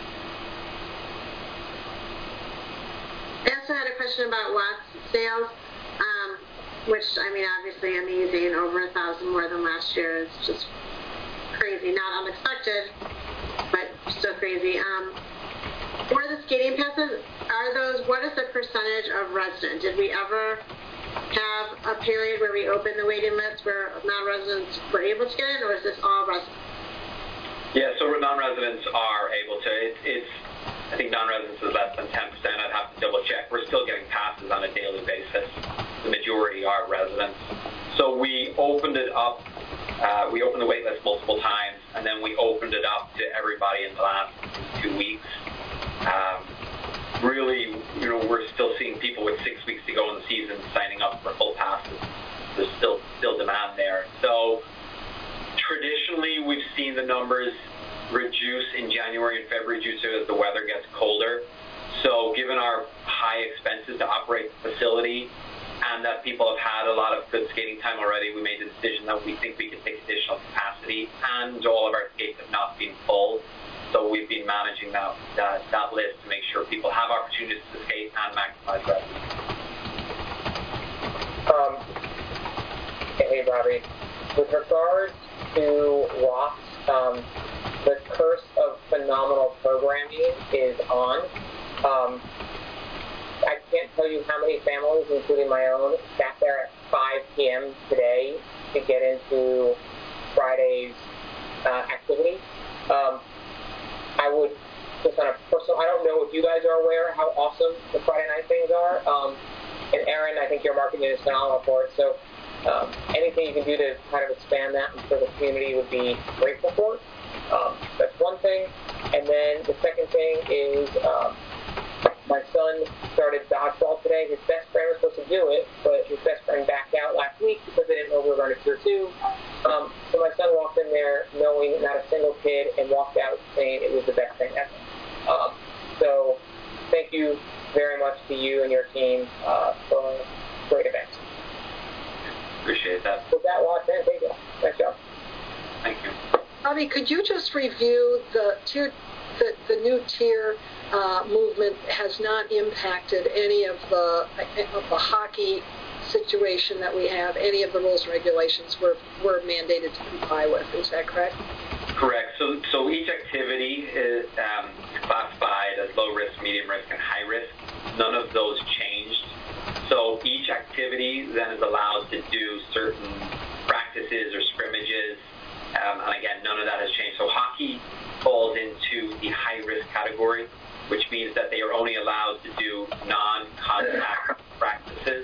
I also had a question about Watts sales, um, which, I mean, obviously amazing, over a thousand more than last year. It's just crazy, not unexpected, but still crazy. Um, for the skating passes, are those, what is the percentage of resident? Did we ever have a period where we opened the waiting list where non-residents were able to get in, or is this all residents? Yeah, so non-residents are able to. It, it's, I think non-residents is less than ten percent. I'd have to double check. We're still getting passes on a daily basis. The majority are residents. So we opened it up. Uh, we opened the wait list multiple times, and then we opened it up to everybody in the last two weeks. Um, really, you know, we're still seeing people with six weeks to go in the season signing up for full passes. There's still still demand there. So traditionally, we've seen the numbers reduce in January and February due to as the weather gets colder. So given our high expenses to operate the facility and understand that people have had a lot of good skating time already. We made the decision that we think we could take additional capacity, and all of our skates have not been full. So we've been managing that, that, that list to make sure people have opportunities to skate and maximize revenue. Um, hey, Bobby. With regard to Ross, um, the curse of phenomenal programming is on. Um, I can't tell you how many families, including my own, sat there at five p.m. today to get into Friday's uh, activity. Um, I would, just on a personal, I don't know if you guys are aware how awesome the Friday night things are. Um, and Aaron, I think your marketing is phenomenal for it. So um, anything you can do to kind of expand that and for the community would be grateful for. Um, that's one thing. And then the second thing is um, my son started dodgeball today. His best friend was supposed to do it, but his best friend backed out last week because they didn't know we were going to tier two. Um, so my son walked in there knowing not a single kid and walked out saying it was the best thing ever. Um, so thank you very much to you and your team uh, for a great event. Appreciate that. With that, Watson, thank you. Nice job. Thank you. Bobby, could you just review the tier, the, the new tier uh, movement has not impacted any of the of the hockey situation that we have, any of the rules and regulations we're, we're mandated to comply with. Is that correct? Correct. So, so each activity is um, classified as low risk, medium risk, and high risk. None of those changed. So each activity then is allowed to do certain practices or scrimmages. Um, and again, none of that has changed. So hockey falls into the high risk category, which means that they are only allowed to do non-contact practices.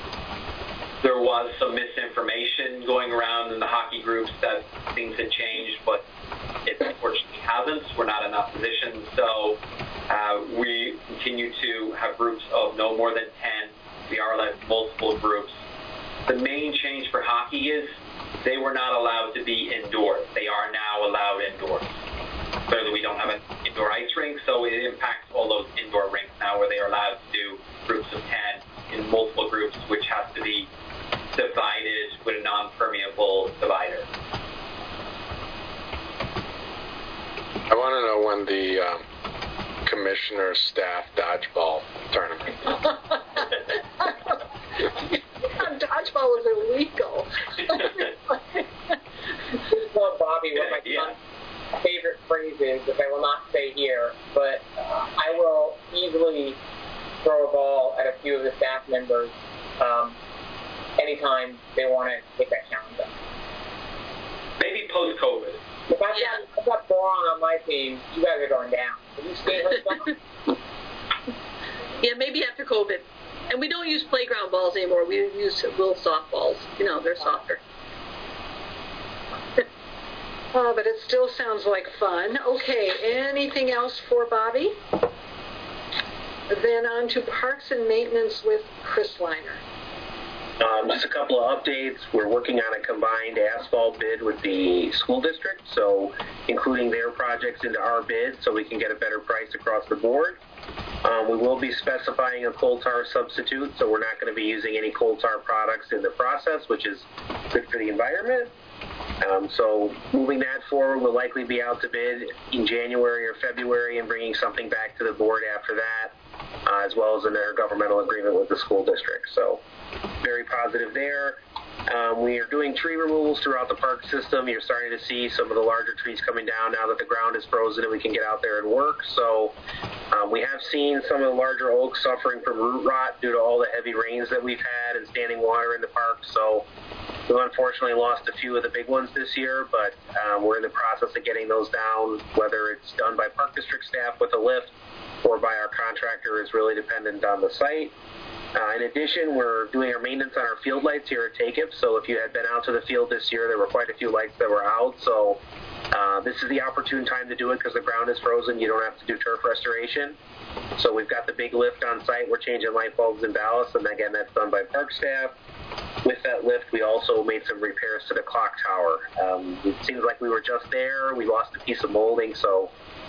There was some misinformation going around in the hockey groups that things had changed, but it unfortunately hasn't. We're not in that position. So uh, we continue to have groups of no more than ten. We are allowed multiple groups. The main change for hockey is they were not allowed to be indoors. They are now allowed indoors. Clearly, we don't have an indoor ice rink, so it impacts all those indoor rinks now where they are allowed to do groups of ten in multiple groups, which has to be divided with a non-permeable divider. I want to know when the um, commissioner staff dodgeball tournament. Dodgeball is illegal. Well, Bobby, what my yeah. son's favorite phrase is, which I will not say here, but uh, I will easily throw a ball at a few of the staff members um, anytime they want to take that challenge up. Maybe post-COVID. If I've got, if I've got Boron on my team, you guys are going down. Have you seen her stuff? Yeah, maybe after COVID. And we don't use playground balls anymore. We use little softballs. You know, they're softer. Oh, but it still sounds like fun. Okay, anything else for Bobby? Then on to Parks and Maintenance with Chris Liner. Um, just a couple of updates. We're working on a combined asphalt bid with the school district, so including their projects into our bid so we can get a better price across the board. Um, we will be specifying a coal tar substitute, so we're not going to be using any coal tar products in the process, which is good for the environment. Um, so moving that forward, we'll likely be out to bid in January or February and bringing something back to the board after that, uh, as well as an intergovernmental agreement with the school district. So very positive there. Um, we are doing tree removals throughout the park system. You're starting to see some of the larger trees coming down now that the ground is frozen and we can get out there and work. So um, we have seen some of the larger oaks suffering from root rot due to all the heavy rains that we've had and standing water in the park. So we've unfortunately lost a few of the big ones this year, but um, we're in the process of getting those down. Whether it's done by park district staff with a lift or by our contractor is really dependent on the site. Uh, in addition, we're doing our maintenance on our field lights here at T A K I P. So if you had been out to the field this year, there were quite a few lights that were out. So uh, this is the opportune time to do it because the ground is frozen. You don't have to do turf restoration. So we've got the big lift on site. We're changing light bulbs and ballasts, and again, that's done by park staff. With that lift, we also made some repairs to the clock tower. Um, it seems like we were just there. We lost a piece of molding, so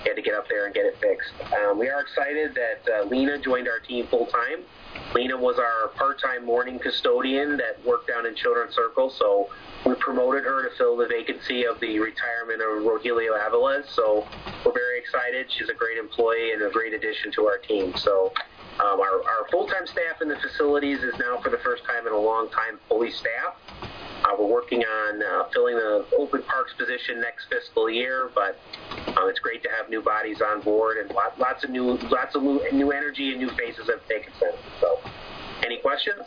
had to get up there and get it fixed. Um, we are excited that uh, Lena joined our team full-time. Lena was our part-time morning custodian that worked down in Children's Circle, so we promoted her to fill the vacancy of the retirement of Rogelio Aviles. So we're very excited. She's a great employee and a great addition to our team. So um, our, our full-time staff in the facilities is now for the first time in a long time fully staffed. Uh, we're working on uh, filling the open parks position next fiscal year, but um, it's great to have new bodies on board and lot, lots of new lots of new, new energy and new faces have taken center. So, any questions?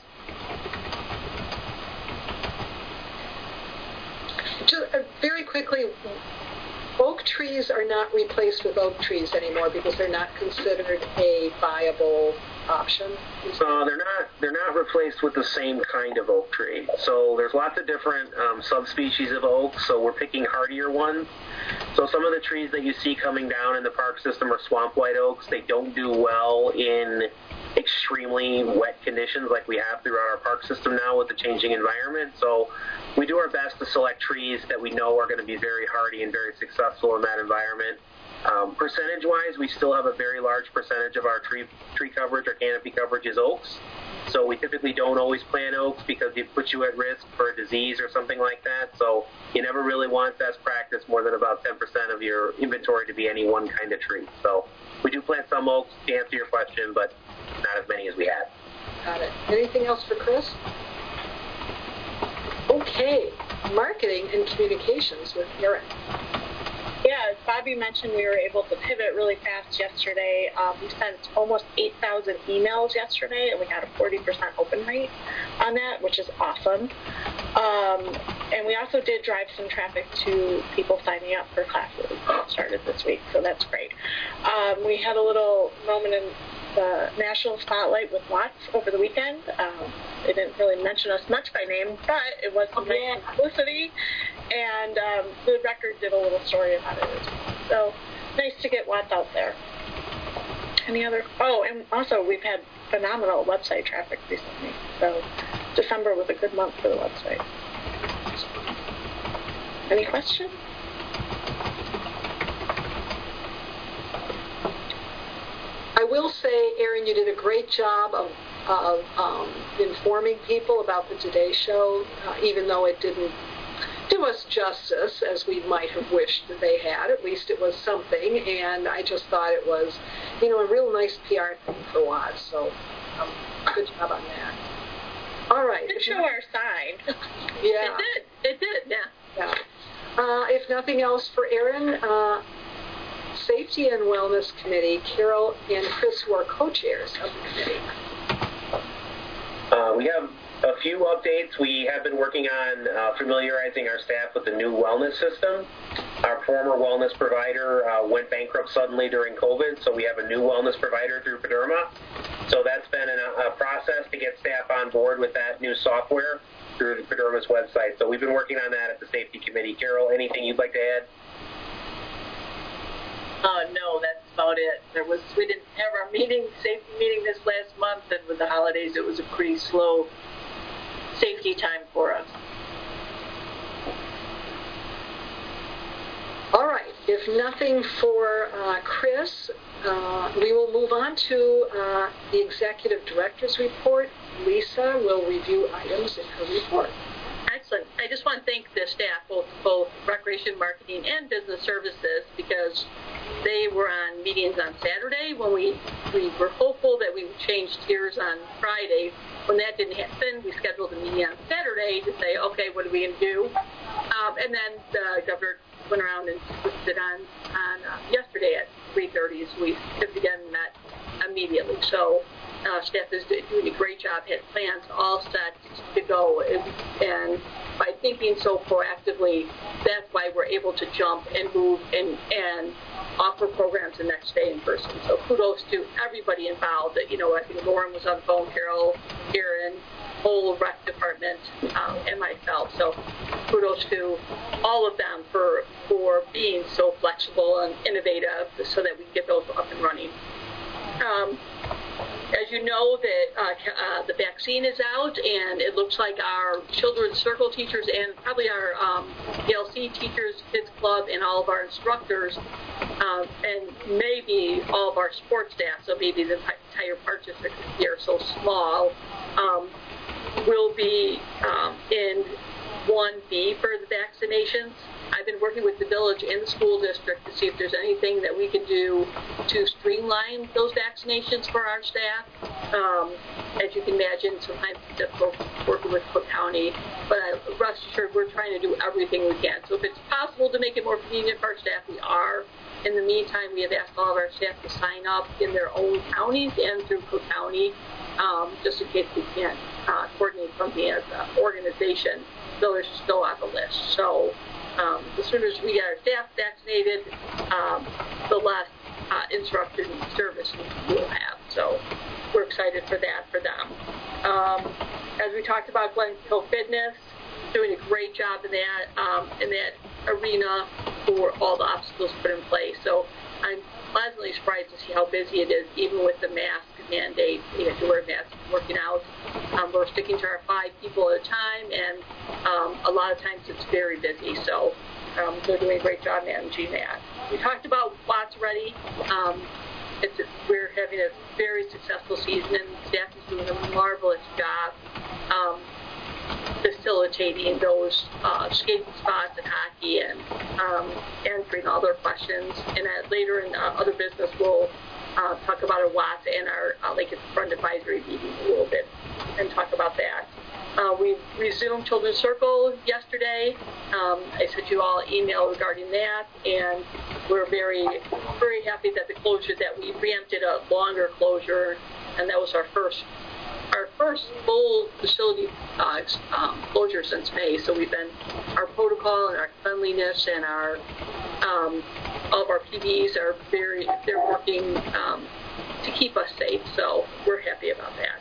Just uh, very quickly, oak trees are not replaced with oak trees anymore because they're not considered a viable option. Uh, they're not. They're not replaced with the same kind of oak tree. So there's lots of different um, subspecies of oak. So we're picking hardier ones. So some of the trees that you see coming down in the park system are swamp white oaks. They don't do well in extremely wet conditions like we have throughout our park system now with the changing environment. So we do our best to select trees that we know are going to be very hardy and very successful in that environment. Um, percentage-wise, we still have a very large percentage of our tree tree coverage, our canopy coverage is oaks. So we typically don't always plant oaks because it puts you at risk for a disease or something like that. So you never really want best practice more than about ten percent of your inventory to be any one kind of tree. So we do plant some oaks to answer your question, but not as many as we have. Got it. Anything else for Chris? Okay. Marketing and communications with Erin. Yeah, as Bobby mentioned, we were able to pivot really fast yesterday. Um, we sent almost eight thousand emails yesterday, and we had a forty percent open rate on that, which is awesome. Um, and we also did drive some traffic to people signing up for classes that started this week, so that's great. Um, we had a little moment in the National Spotlight with Watts over the weekend. Um, they didn't really mention us much by name, but it was some nice publicity. And um, the Record did a little story about it as well. So nice to get Watts out there. Any other? Oh, and also we've had phenomenal website traffic recently. So December was a good month for the website. Any questions? I will say, Erin, you did a great job of, of um, informing people about the Today Show, uh, even though it didn't do us justice as we might have wished that they had. At least it was something, and I just thought it was, you know, a real nice P R thing for Watts. So, um, good job on that. All right. It did show our sign. Yeah. It did. It did. Yeah. Yeah. Uh, if nothing else for Erin, uh, Safety and Wellness Committee, Carol and Chris, who are co-chairs of the committee. Uh, we have a few updates. We have been working on uh, familiarizing our staff with the new wellness system. Our former wellness provider uh, went bankrupt suddenly during COVID, so we have a new wellness provider through Pederma. So that's been an, a process to get staff on board with that new software through Pederma's website. So we've been working on that at the Safety Committee. Carol, anything you'd like to add? Uh, no, that's about it. There was we didn't have our meeting, safety meeting this last month, and with the holidays, it was a pretty slow safety time for us. All right. If nothing for uh, Chris, uh, we will move on to uh, the Executive Director's report. Lisa will review items in her report. Excellent. I just want to thank the staff, both both Recreation, Marketing, and Business Services, because they were on meetings on Saturday when we, we were hopeful that we would change tiers on Friday. When that didn't happen, we scheduled a meeting on Saturday to say, okay, what are we going to do? Um, and then the governor went around and listed on, on uh, yesterday at three thirty, so we again met immediately. So uh, staff is doing a great job, had plans all set to go, and, and by thinking so proactively, that's why we're able to jump and move and, and offer programs the next day in person. So kudos to everybody involved. You know, I think Lauren was on the phone, Carol, Erin, whole rec department, um, and myself. So kudos to all of them for for being so flexible and innovative so that we can get those up and running. Um, as you know, that uh, uh, the back vaccine is out, and it looks like our children's circle teachers and probably our um, E L C teachers, kids club, and all of our instructors, um, and maybe all of our sports staff, so maybe the entire park district here are so small, um, will be um, in one B for the vaccinations. I've been working with the village and the school district to see if there's anything that we can do to streamline those vaccinations for our staff. Um, as you can imagine, sometimes it's difficult working with Cook County, but I, rest assured we're trying to do everything we can. So if it's possible to make it more convenient for our staff, we are. In the meantime, we have asked all of our staff to sign up in their own counties and through Cook County, um, just in case we can't uh, coordinate something as an organization. So they're still on the list. So um, as soon as we get our staff vaccinated, um, the less uh, instruction service we will have. So we're excited for that for them. Um, as we talked about, Glencoe Fitness doing a great job in that um, in that arena for all the obstacles put in place. So I'm pleasantly surprised to see how busy it is, even with the mask mandate. You have to wear masks working out. Um, we're sticking to our five people at a time, and um, a lot of times it's very busy. So um, they're doing a great job managing that. We talked about Watts Ready. Um, it's a, we're having a very successful season, and staff is doing a marvelous job um, facilitating those uh, skating spots and hockey and um, answering all their questions. And uh, later in uh, other business, we'll uh, talk about our Watts and our uh, Lake Front Advisory meeting a little bit and talk about that. Uh, we resumed Children's Circle yesterday. Um, I sent you all an email regarding that, and we're very, very happy that the closure, that we preempted a longer closure, and that was our first our first full facility uh, um, closure since May. So we've been, our protocol and our cleanliness and our, um, all of our P B Es are very, they're working um, to keep us safe. So we're happy about that.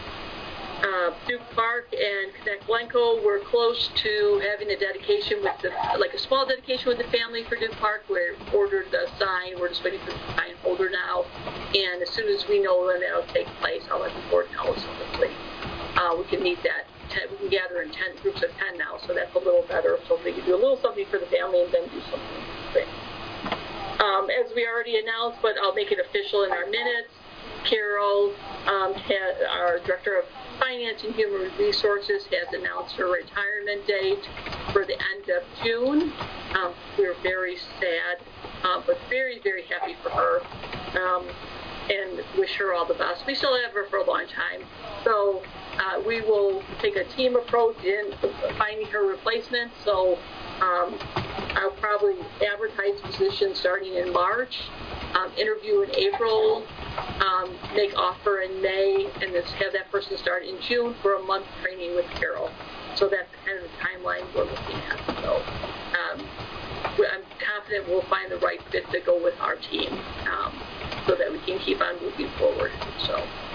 Uh, Duke Park and Connect Glencoe, we're close to having a dedication with the, like a small dedication with the family for Duke Park. We're ordered the sign. We're just waiting for the sign holder now. And as soon as we know when that'll take place, I'll let the board know. So hopefully uh, we can meet that. Ten, we can gather in ten groups of ten now, so that's a little better. So we can do a little something for the family and then do something big. Um, as we already announced, but I'll make it official in our minutes, Carol, um, had, our Director of Finance and Human Resources, has announced her retirement date for the end of June. Um, we're very sad, uh, but very, very happy for her, um, and wish her all the best. We still have her for a long time, so uh, we will take a team approach in finding her replacement. So um, I'll probably advertise positions starting in March, um, interview in April, Um, make offer in May, and then have that person start in June for a month training with Carol. So that's kind of the timeline we're looking at. So um, I'm confident we'll find the right fit to go with our team, um, so that we can keep on moving forward. So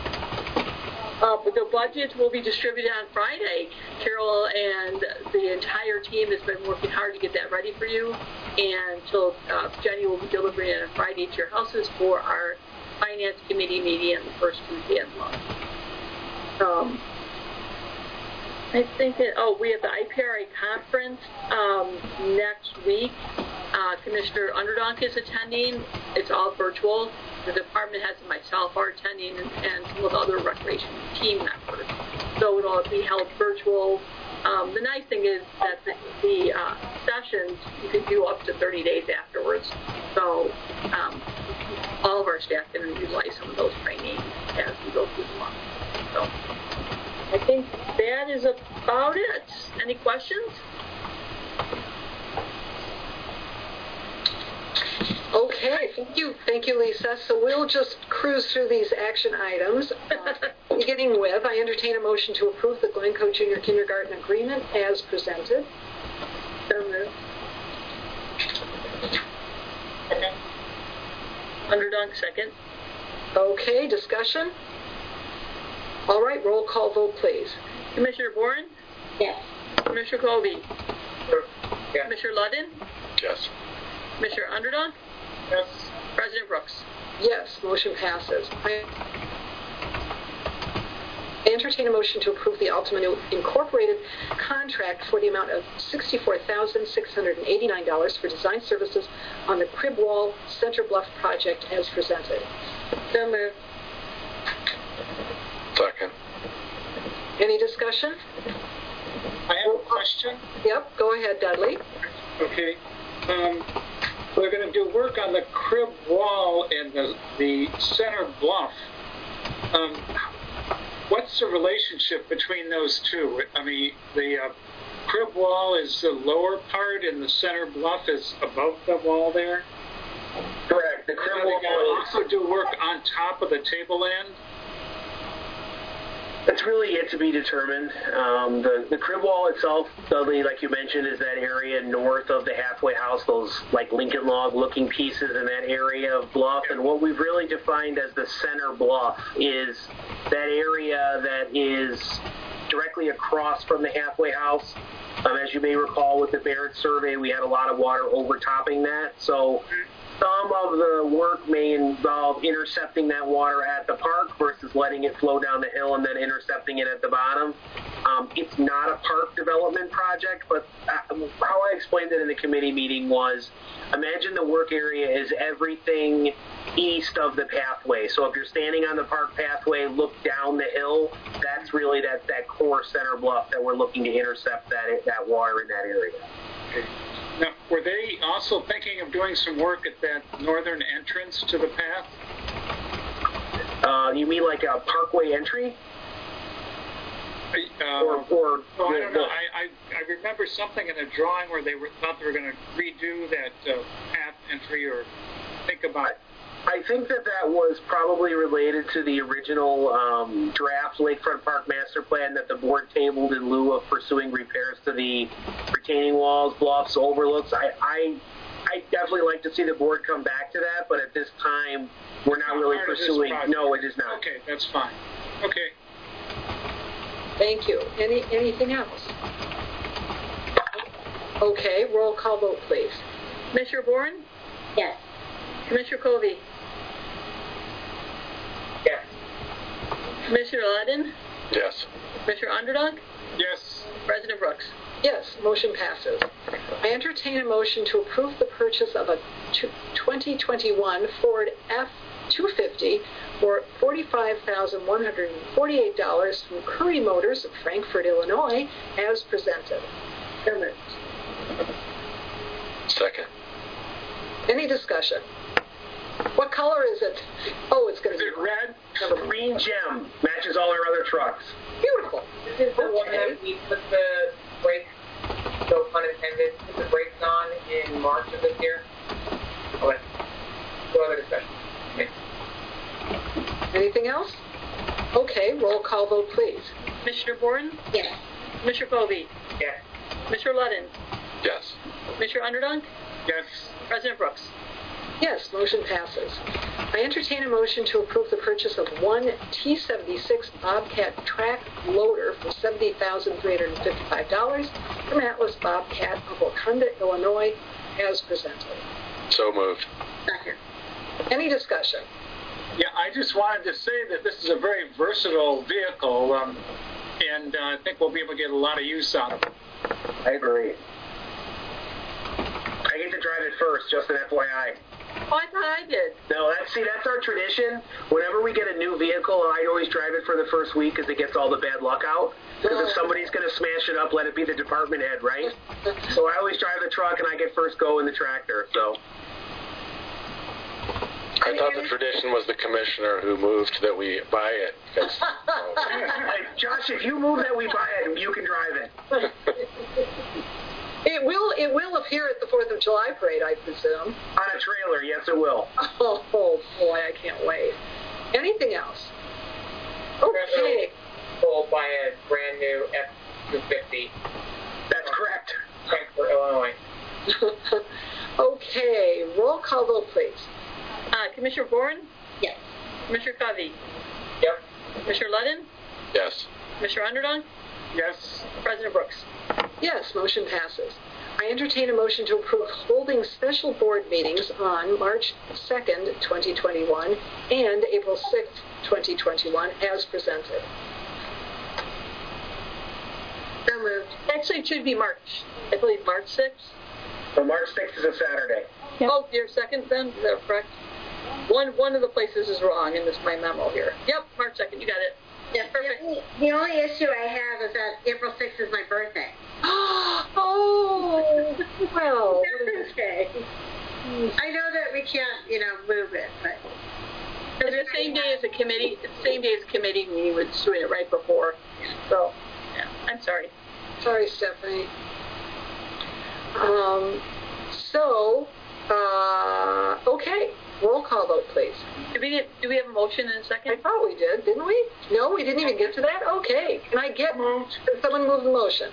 uh, but the budget will be distributed on Friday. Carol and the entire team has been working hard to get that ready for you, and so uh, Jenny will be delivering it on Friday to your houses for our Finance Committee meeting on the first Tuesday of the month. Um, I think that, oh, we have the I P R A conference um, next week. Uh, Commissioner Underdonk is attending. It's all virtual. The department heads and myself are attending, and, and some of the other recreation team members. So it'll be held virtual. Um, the nice thing is that the, the uh, sessions you can do up to thirty days afterwards. So um, all of our staff can utilize some of those trainings as we go through the month. So I think that is about it. Any questions? Okay, thank you, thank you, Lisa. So we'll just cruise through these action items. Uh, beginning with, I entertain a motion to approve the Glencoe Junior Kindergarten Agreement as presented. So moved. Underdonk, second. Okay, discussion? All right, roll call vote, please. Commissioner Boren? Yes. Commissioner Colby? Yes. Commissioner Ludden? Yes. Commissioner Underdonk? Yes. President Brooks? Yes, motion passes. I, I entertain a motion to approve the Ultima Incorporated contract for the amount of sixty-four thousand six hundred eighty-nine dollars for design services on the Crib Wall Center Bluff project as presented. So moved. Second. Any discussion? I have a question. Yep, go ahead, Dudley. Okay. Um, we're going to do work on the Crib Wall and the, the Center Bluff. Um, what's the relationship between those two? I mean, the uh, Crib Wall is the lower part and the Center Bluff is above the wall there? Correct. The Crib Wall will also do work on top of the tableland? That's really yet to be determined. Um, the, the crib wall itself, Dudley, like you mentioned, is that area north of the halfway house, those like Lincoln log looking pieces in that area of bluff. And what we've really defined as the center bluff is that area that is directly across from the halfway house. Um, as you may recall with the Barrett survey, we had a lot of water overtopping that. So some of the work may involve intercepting that water at the park versus letting it flow down the hill and then intercepting it at the bottom. Um, it's not a park development project, but uh, how I explained it in the committee meeting was, imagine the work area is everything east of the pathway. So if you're standing on the park pathway, look down the hill, that's really that, that core center bluff that we're looking to intercept that, that water in that area. Okay. Now, were they also thinking of doing some work at that northern entrance to the path? Uh, you mean like a parkway entry? Uh, or, or oh, the, I don't know. I, I, I remember something in a drawing where they were, thought they were going to redo that uh, path entry or think about it. I think that that was probably related to the original um, draft Lakefront Park Master Plan that the board tabled in lieu of pursuing repairs to the retaining walls, bluffs, overlooks. I, I, I definitely like to see the board come back to that, but at this time, we're not, not really pursuing. No, it is not. Okay, that's fine. Okay. Thank you. Any anything else? Okay, roll call vote, please. Commissioner Bourne? Yes. Commissioner Covey? Yes. Commissioner Ledden? Yes. Commissioner Underdog? Yes. President Brooks? Yes, motion passes. I entertain a motion to approve the purchase of a twenty twenty-one Ford F two fifty for forty-five thousand one hundred forty-eight dollars from Curry Motors of Frankfort, Illinois, as presented. So moved. Second. Any discussion? What color is it? Oh, it's going to be red. Green gem. Matches all our other trucks. Beautiful. This is the okay. one that we put the brakes, no pun intended, put the brakes on in March of this year. Okay. No other discussion. Okay. Anything else? Okay, roll call vote, please. Commissioner Bourne? Yes. Commissioner Covey? Yes. Commissioner Ledden? Yes. Commissioner Underdog? Yes. President Brooks? Yes, motion passes. I entertain a motion to approve the purchase of one T seventy-six Bobcat track loader for seventy thousand three hundred fifty-five dollars from Atlas Bobcat of Wauconda, Illinois, as presented. So moved. Second. Any discussion? Yeah, I just wanted to say that this is a very versatile vehicle, um, and uh, I think we'll be able to get a lot of use out of it. I agree. I get to drive it first, just an F Y I. Oh, I thought I did. No, that's, see, that's our tradition. Whenever we get a new vehicle, I always drive it for the first week because it gets all the bad luck out. Because if somebody's going to smash it up, let it be the department head, right? So I always drive the truck, and I get first go in the tractor, so. I thought the tradition was the commissioner who moved that we buy it. Hey, Josh, if you move that we buy it, you can drive it. It will it will appear at the fourth of July parade, I presume. On a trailer, yes it will. Oh, oh boy, I can't wait. Anything else? Okay. Sold by a brand new F two fifty. That's correct. Frankfort, Illinois. Okay, roll call vote, please. Uh, Commissioner Bourne? Yes. Commissioner Covey? Yep. Commissioner Ledden? Yes. Commissioner Underdog? Yes. President Brooks? Yes, motion passes. I entertain a motion to approve holding special board meetings on March second, twenty twenty-one and April sixth, twenty twenty-one as presented. moved. Actually, it should be March. I believe March sixth. So March sixth is a Saturday. Yep. Oh, your second then? Is that correct? One one of the places is wrong in this my memo here. Yep, March second. You got it. Yeah, perfect. The only, the only issue I have is that April sixth is my birthday. Oh, well. That's okay. I know that we can't, you know, move it, but... It's the same day as a committee, it's the same day as a committee meeting, we're just doing it right before. So, yeah, I'm sorry. Sorry, Stephanie. Um, so, uh, okay, roll call vote, please. Do we, do we have a motion in a second? I thought we did, didn't we? No, we didn't even get to that? Okay, can I get, can someone move the motion?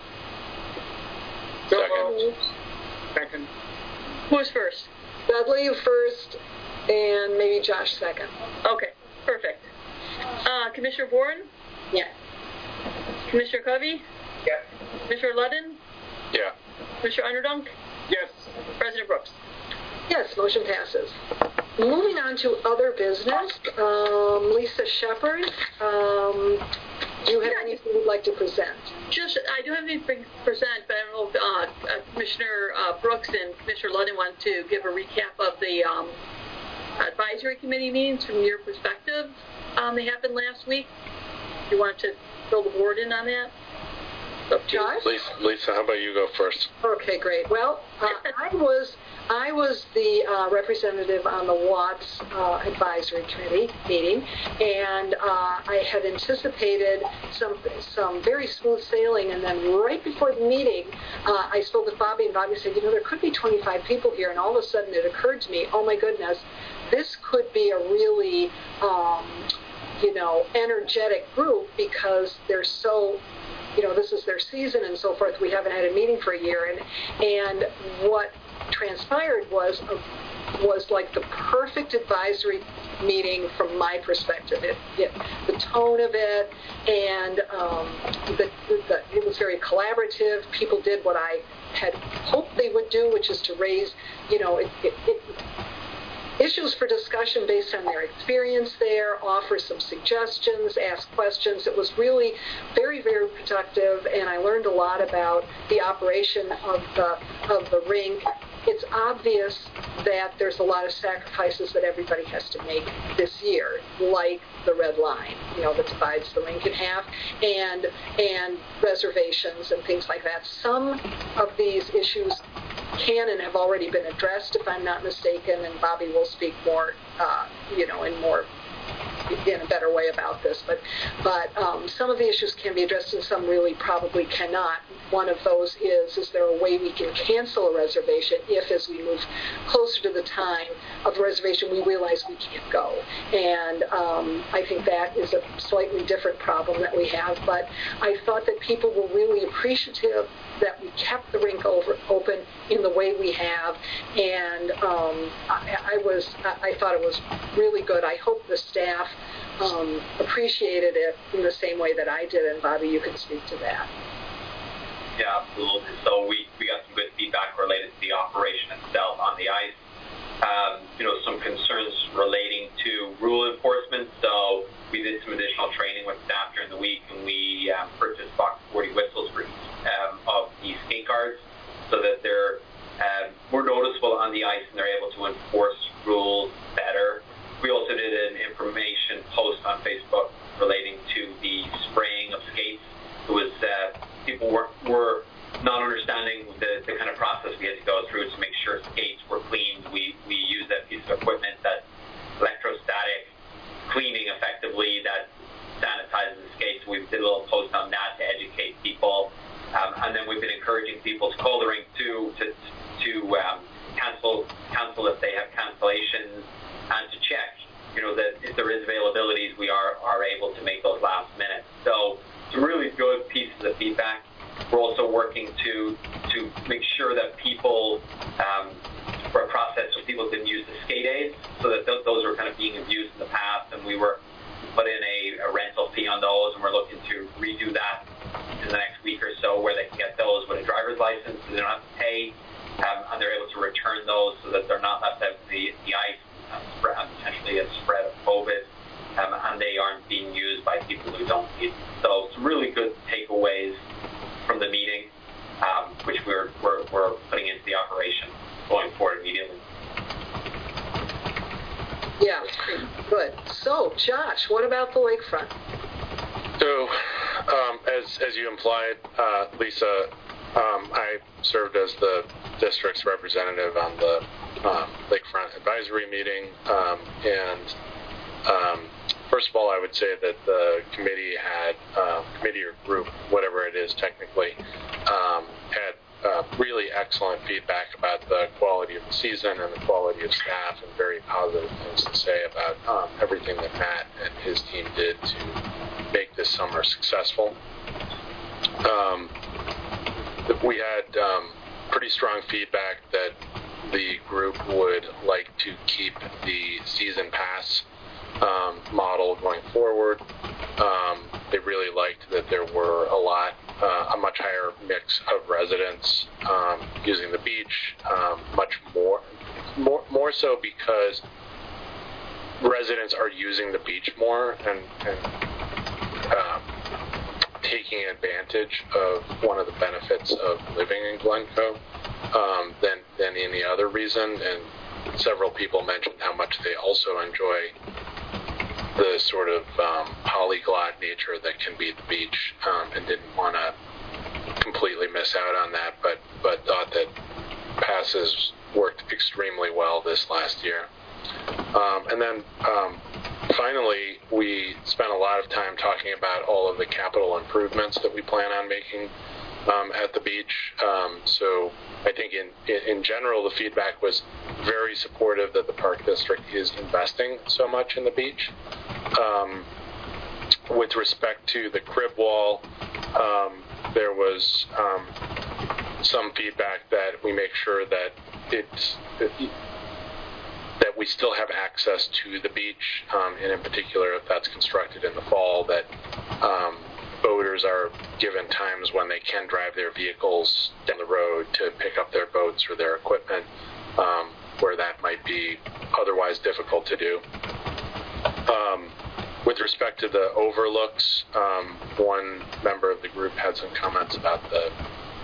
Second. Second. Who's first? Dudley first, and maybe Josh second. Okay, perfect. Uh, Commissioner Boren? Yes. Commissioner Covey? Yes. Commissioner Ludden? Yeah. Commissioner Underdunk? Yes. President Brooks? Yes, motion passes. Moving on to other business, um, Lisa Shepard, um, do you have anything you'd like to present? Just, I do have anything to present, but I don't know if uh, uh, Commissioner uh, Brooks and Commissioner Ludden want to give a recap of the um, advisory committee meetings from your perspective. Um, they happened last week. You want to fill the board in on that? Josh? Lisa, Lisa, how about you go first? Okay, great. Well, uh, I was I was the uh, representative on the Watts uh, Advisory Committee meeting, and uh, I had anticipated some some very smooth sailing, and then right before the meeting, uh, I spoke with Bobby, and Bobby said, you know, there could be twenty-five people here, and all of a sudden it occurred to me, oh my goodness, this could be a really, um, you know, energetic group because they're so, you know, this is their season and so forth. We haven't had a meeting for a year, and and what transpired was a, was like the perfect advisory meeting from my perspective. It, it the tone of it, and um, the, the it was very collaborative. People did what I had hoped they would do, which is to raise, you know, it, it, it, issues for discussion based on their experience there, offer some suggestions, ask questions. It was really very, very productive, and I learned a lot about the operation of the of the rink. It's obvious that there's a lot of sacrifices that everybody has to make this year, like the red line, you know, that divides the rink in half, and and reservations and things like that. Some of these issues can and have already been addressed, if I'm not mistaken, and Bobby will speak more, uh, you know, in more in a better way about this, but but um, some of the issues can be addressed and some really probably cannot. One of those is, is there a way we can cancel a reservation if, as we move closer to the time of the reservation, we realize we can't go? And um, I think that is a slightly different problem that we have, but I thought that people were really appreciative that we kept the rink over, open in the way we have, and um, I, I was I thought it was really good. I hope the staff um, appreciated it in the same way that I did, and Bobby, you can speak to that. Yeah, absolutely. So we, we got some good feedback related to the operation itself on the ice. Um, you know, some concerns relating to rule enforcement. So we did some additional training with staff during the week, and we um, purchased box forty whistles for each um, of the skate guards so that they're um, more noticeable on the ice and they're able to enforce rules better. We also did an information post on Facebook relating to the spraying of skates. It was uh, people were, were not understanding the, the kind of process we had to go through to make sure skates were cleaned. We we used that piece of equipment, that electrostatic cleaning effectively that sanitizes the skates. We did a little post on that to educate people. Um, and then we've been encouraging people to call the rink too, to, to um, cancel, cancel if they have cancellations, and to check, you know, that if there is availabilities, we are, are able to make those last minutes. So some really good pieces of feedback. We're also working to to make sure that people, um, for a process so people didn't use the skate aids, so that th- those were kind of being abused in the past, and we were put in a, a rental fee on those, and we're looking to redo that in the next week or so, where they can get those with a driver's license, so they don't have to pay, um, and they're able to return those so that they're not left out in the, the ice and, spread, and potentially a spread of COVID, um, and they aren't being used by people who don't need them. So some really good takeaways from the meeting. much. What about the lakefront? So, um, as as you implied, uh, Lisa, um, I served as the district's representative on the um, Lakefront Advisory meeting, um, and um, first of all, I would say that the committee had, uh, committee or group, whatever it is technically, um, had uh, really excellent feedback about the quality of the season and the quality of staff, and very positive things to say about um, everything that Matt and his team did to make this summer successful. Um, we had um, pretty strong feedback that the group would like to keep the season pass um, model going forward. Um, they really liked that there were a lot, uh, a much higher mix of residents um, using the beach, um, much more, more, more so because residents are using the beach more and, and um, taking advantage of one of the benefits of living in Glencoe um, than than any other reason. And several people mentioned how much they also enjoy the sort of um, polyglot nature that can be the beach, um, and didn't want to completely miss out on that, but but thought that passes worked extremely well this last year. Um, and then um, finally, we spent a lot of time talking about all of the capital improvements that we plan on making um, at the beach. Um, so I think in, in general, the feedback was very supportive that the Park District is investing so much in the beach. Um, with respect to the crib wall, um, there was um, some feedback that we make sure that it's... It, that we still have access to the beach, um, and in particular, if that's constructed in the fall, that um, boaters are given times when they can drive their vehicles down the road to pick up their boats or their equipment, um, where that might be otherwise difficult to do. Um, with respect to the overlooks, um, one member of the group had some comments about the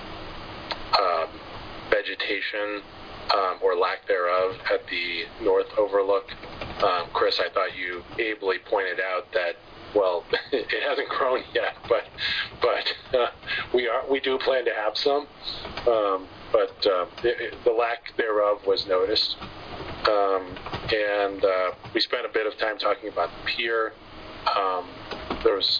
uh, vegetation Um, or lack thereof at the north overlook. Um, Chris, I thought you ably pointed out that, well, it hasn't grown yet, but but uh, we are we do plan to have some. Um, but uh, it, it, the lack thereof was noticed, um, and uh, we spent a bit of time talking about the pier. Um, there was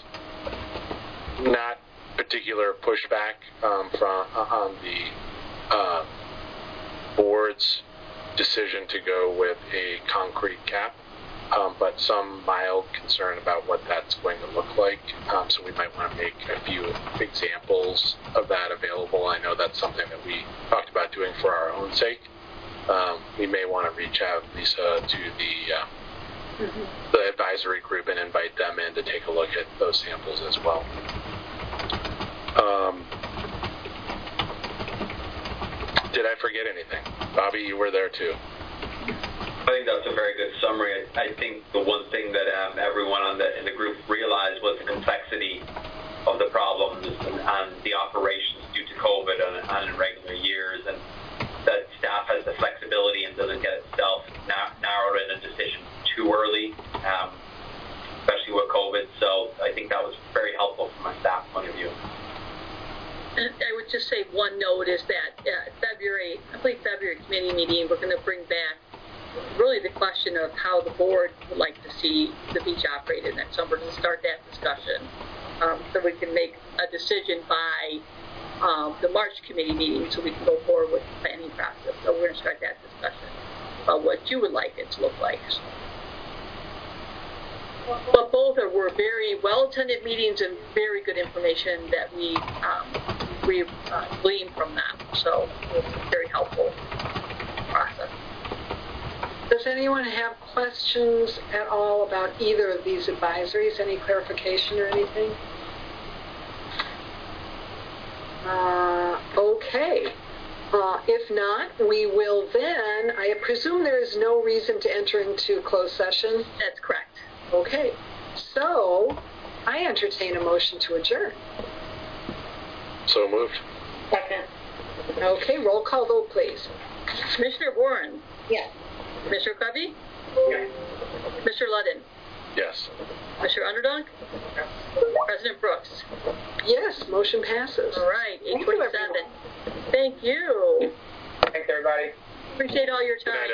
not particular pushback um, from on the. Uh, board's decision to go with a concrete cap, um, but some mild concern about what that's going to look like. Um, so we might want to make a few examples of that available. I know that's something that we talked about doing for our own sake. Um, we may want to reach out, Lisa, to the um, mm-hmm. the advisory group and invite them in to take a look at those samples as well. Um, Did I forget anything? Bobby, you were there too. I think that's a very good summary. I, I think the one thing that um, everyone on the, in the group realized was the complexity of the problems and, and the operations due to COVID and, and in regular years, and that staff has the flexibility and doesn't get itself na- narrowed in a decision too early, um, especially with COVID. So I think that was very helpful from a staff point of view. And I would just say one note is that uh, February, I believe February committee meeting, we're going to bring back really the question of how the board would like to see the beach operated next summer, to start that discussion, um, so we can make a decision by um, the March committee meeting, so we can go forward with the planning process. So we're going to start that discussion about what you would like it to look like. But both are, were very well-attended meetings and very good information that we um, we uh, gleaned from them. So it was a very helpful process. Does anyone have questions at all about either of these advisories? Any clarification or anything? Uh, okay. Uh, if not, we will then, I presume there is no reason to enter into closed session? That's correct. Okay. So, I entertain a motion to adjourn. So moved. Second. Okay, roll call vote, please. Commissioner Warren? Yes. Commissioner Covey? Yes. Mister Ludden? Yes. Commissioner Underdog? President Brooks? Yes, motion passes. All right, eight Thank you, twenty-seven. Thank you. Thanks, everybody. Appreciate all your time.